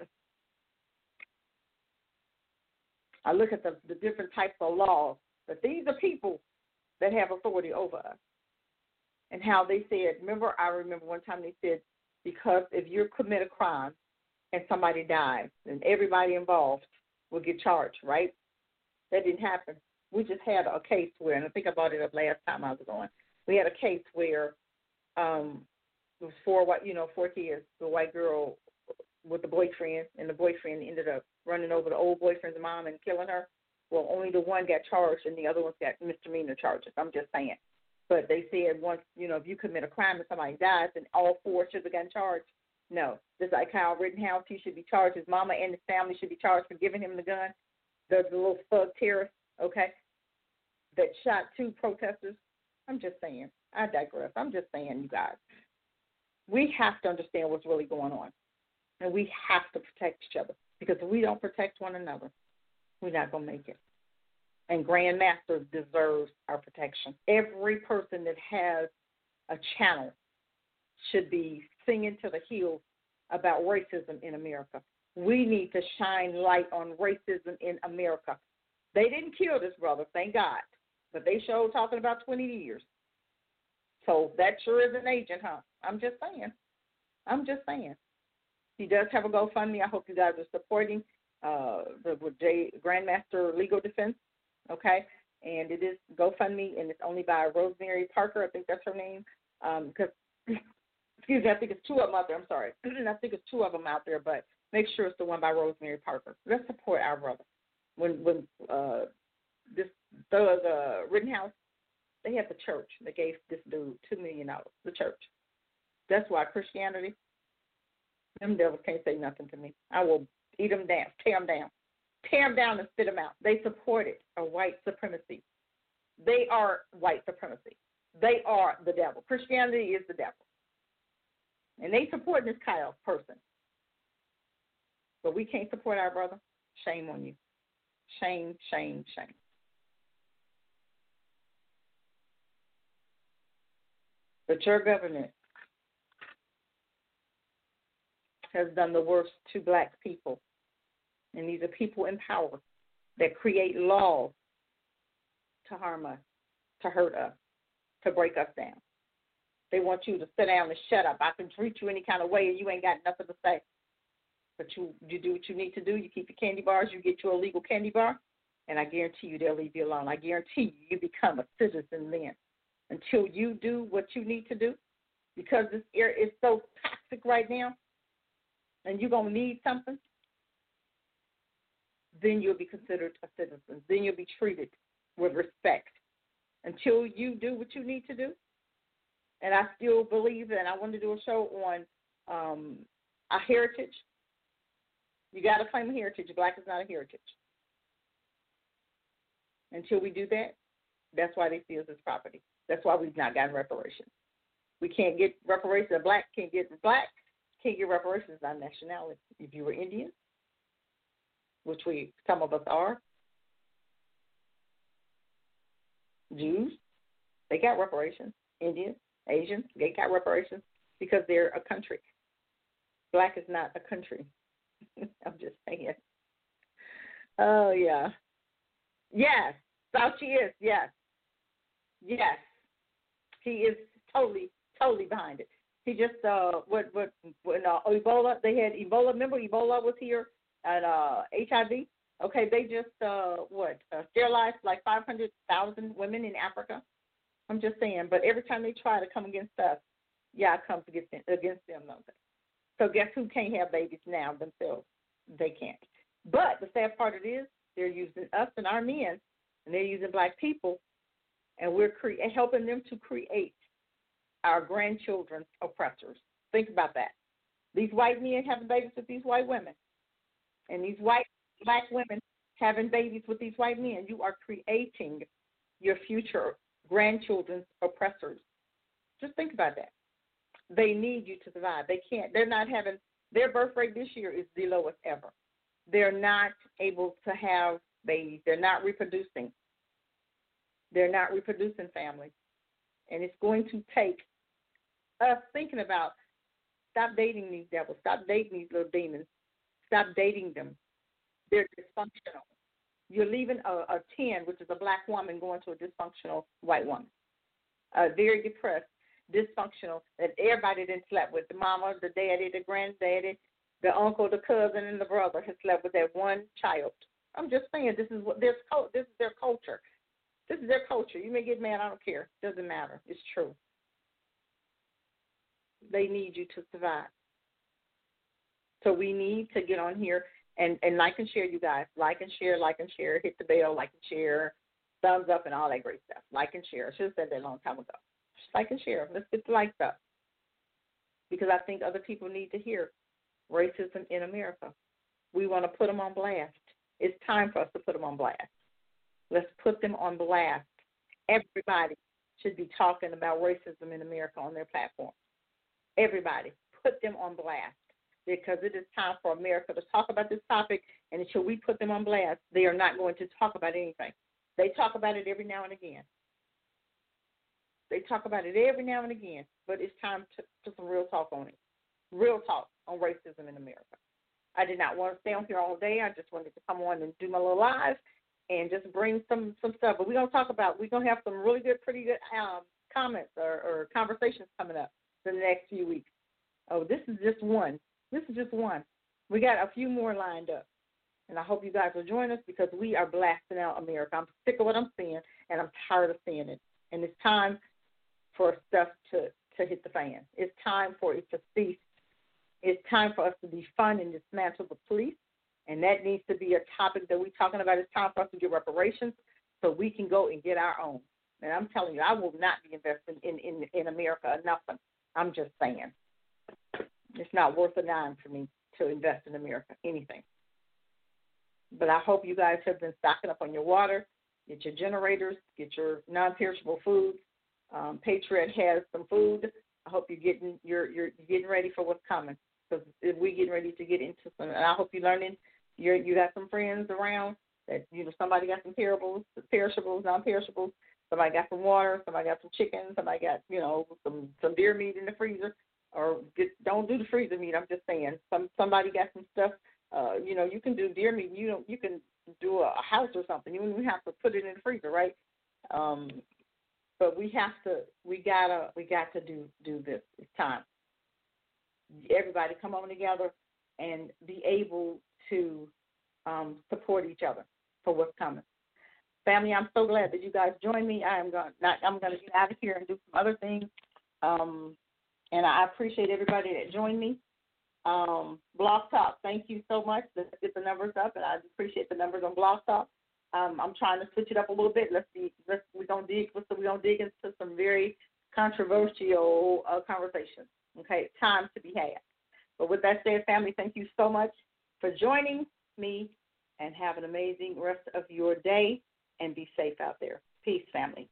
I look at the, the different types of laws, but these are people that have authority over us. And how they said, remember, I remember one time they said, because if you commit a crime and somebody dies, then everybody involved will get charged, right? That didn't happen. We just had a case where, and I think I brought it up last time I was on, we had a case where um, it was four, you know, four kids, the white girl with the boyfriend, and the boyfriend ended up running over the old boyfriend's mom and killing her. Well, only the one got charged, and the other ones got misdemeanor charges. I'm just saying. But they said once, you know, if you commit a crime and somebody dies, then all four should have gotten charged. No. Just like Kyle Rittenhouse, he should be charged. His mama and his family should be charged for giving him the gun. The, the little thug terrorist, okay, that shot two protesters. I'm just saying. I digress. I'm just saying, you guys. We have to understand what's really going on. And we have to protect each other. Because if we don't protect one another, we're not going to make it. And Grandmaster deserves our protection. Every person that has a channel should be singing to the hills about racism in America. We need to shine light on racism in America. They didn't kill this brother, thank God. But they showed talking about twenty years. So that sure is an agent, huh? I'm just saying. I'm just saying. He does have a GoFundMe. I hope you guys are supporting uh, the with J Grandmaster Legal Defense. Okay, and it is GoFundMe, and it's only by Rosemary Parker. I think that's her name. Um, because, excuse me, I think it's two of them out there. I'm sorry. I think it's two of them out there, but make sure it's the one by Rosemary Parker. Let's support our brother. When when uh, this thug uh, Rittenhouse, they had the church that gave this dude two million dollars. The church. That's why Christianity. Them devils can't say nothing to me. I will eat them down, tear them down. Tear them down and spit them out. They supported a white supremacy. They are white supremacy. They are the devil. Christianity is the devil. And they support this Kyle person. But we can't support our brother. Shame on you. Shame, shame, shame. But your government has done the worst to black people. And these are people in power that create laws to harm us, to hurt us, to break us down. They want you to sit down and shut up. I can treat you any kind of way and you ain't got nothing to say. But you, you do what you need to do. You keep your candy bars. You get your illegal candy bar. And I guarantee you they'll leave you alone. I guarantee you you become a citizen then. Until you do what you need to do, because this air is so toxic right now, and you're going to need something, then you'll be considered a citizen. Then you'll be treated with respect. Until you do what you need to do, and I still believe that I want to do a show on um, a heritage. You got to claim a heritage. Black is not a heritage. Until we do that, that's why they see us as property. That's why we've not gotten reparations. We can't get reparations. A black can't get black can't get reparations on nationality. If you were Indian, which we some of us are, Jews, they got reparations. Indians, Asians, they got reparations because they're a country. Black is not a country. I'm just saying. Oh yeah. Yes, Fauci is. Yes, yes. He is totally, totally behind it. He just uh, what what when uh, Ebola, they had Ebola. Remember, Ebola was here and uh, H I V. Okay, they just uh, what uh, sterilized like five hundred thousand women in Africa. I'm just saying. But every time they try to come against us, yeah, it comes against them, against them. Don't they? So guess who can't have babies now themselves? They can't. But the sad part it is they're using us and our men, and they're using black people. And we're cre- helping them to create our grandchildren's oppressors. Think about that. These white men having babies with these white women, and these white black women having babies with these white men. You are creating your future grandchildren's oppressors. Just think about that. They need you to survive. They can't. They're not having their birth rate this year is the lowest ever. They're not able to have babies. They're not reproducing. They're not reproducing families. And it's going to take us thinking about stop dating these devils, stop dating these little demons, stop dating them. They're dysfunctional. You're leaving a, a ten, which is a black woman, going to a dysfunctional white woman. Uh, very depressed, dysfunctional, that everybody didn't slept with. The mama, the daddy, the granddaddy, the uncle, the cousin, and the brother has slept with that one child. I'm just saying this is what this this is their culture. This is their culture. You may get mad. I don't care. Doesn't matter. It's true. They need you to survive. So we need to get on here and, and like and share, you guys. Like and share, like and share. Hit the bell, like and share. Thumbs up and all that great stuff. Like and share. I should have said that a long time ago. Just like and share. Let's get the likes up. Because I think other people need to hear racism in America. We want to put them on blast. It's time for us to put them on blast. Let's put them on blast. Everybody should be talking about racism in America on their platform. Everybody, put them on blast because it is time for America to talk about this topic, and until we put them on blast, they are not going to talk about anything. They talk about it every now and again. They talk about it every now and again, but it's time to put some real talk on it. Real talk on racism in America. I did not want to stay on here all day. I just wanted to come on and do my little live and just bring some, some stuff. But we're going to talk about, we're going to have some really good, pretty good um, comments or, or conversations coming up for the next few weeks. Oh, this is just one. This is just one. We got a few more lined up. And I hope you guys will join us because we are blasting out America. I'm sick of what I'm seeing, and I'm tired of seeing it. And it's time for stuff to, to hit the fan. It's time for it to cease. It's time for us to defund and dismantle the police. And that needs to be a topic that we're talking about. It's time for us to get reparations so we can go and get our own. And I'm telling you, I will not be investing in, in, in America or nothing. I'm just saying. It's not worth a dime for me to invest in America, anything. But I hope you guys have been stocking up on your water, get your generators, get your non-perishable foods. Um, Patriot has some food. I hope you're getting you're you're getting ready for what's coming because we're getting ready to get into some. And I hope you're learning. You you got some friends around that you know somebody got some perishables, perishables, non-perishables. Somebody got some water. Somebody got some chicken. Somebody got, you know, some, some deer meat in the freezer. Or get, don't do the freezer meat. I'm just saying. Some somebody got some stuff. Uh, you know, you can do deer meat. You don't. You can do a house or something. You don't even have to put it in the freezer, right? Um, but we have to. We gotta. We got to do do this. It's time. Everybody come on together and be able to um, support each other for what's coming. Family, I'm so glad that you guys joined me. I am going. Not. I'm going to get out of here and do some other things. Um, And I appreciate everybody that joined me. Um, Blog Talk, thank you so much. Let's get the numbers up, and I appreciate the numbers on Blog Talk. Um, I'm trying to switch it up a little bit. Let's see. Let's we're gonna dig. We're gonna dig into some very controversial uh, conversations. Okay, time to be had. But with that said, family, thank you so much for joining me, and have an amazing rest of your day. And be safe out there. Peace, family.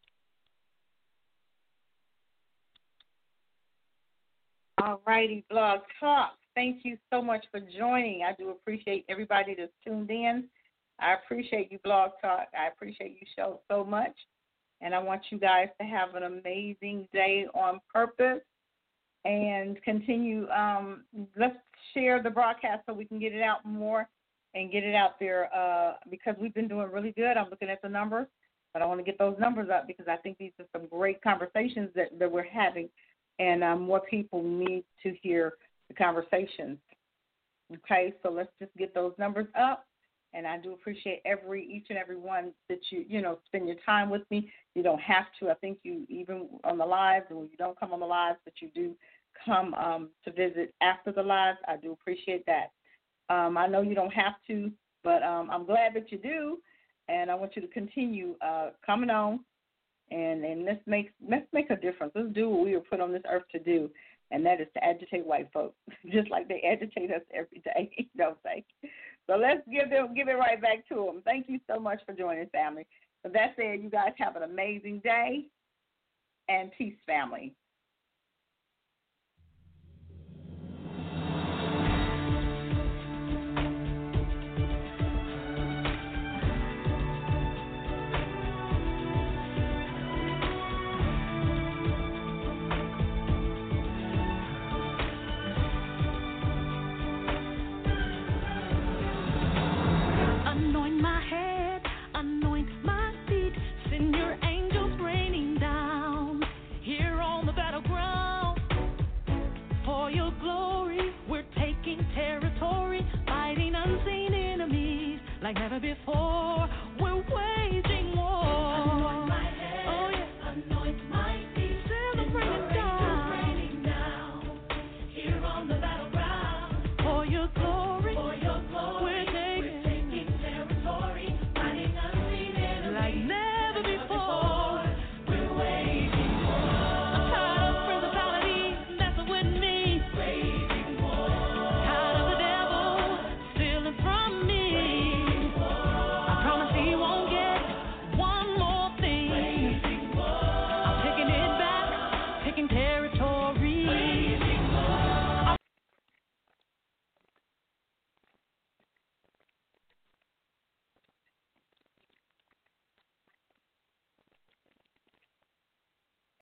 All righty, Blog Talk. Thank you so much for joining. I do appreciate everybody that's tuned in. I appreciate you, Blog Talk. I appreciate you so, so much. And I want you guys to have an amazing day on purpose and continue. Um, let's share the broadcast so we can get it out more and get it out there uh, because we've been doing really good. I'm looking at the numbers, but I want to get those numbers up because I think these are some great conversations that, that we're having. And um, more people need to hear the conversations. Okay, so let's just get those numbers up. And I do appreciate every each and every one that you, you know, spend your time with me. You don't have to. I think you, even on the lives, and when you don't come on the lives, but you do come um, to visit after the lives, I do appreciate that. Um, I know you don't have to, but um, I'm glad that you do. And I want you to continue uh, coming on. And and let's make let's make a difference. Let's do what we were put on this earth to do, and that is to agitate white folks, just like they agitate us every day. You know what I'm saying? So let's give them give it right back to them. Thank you so much for joining, family. With that said, you guys have an amazing day, and peace, family.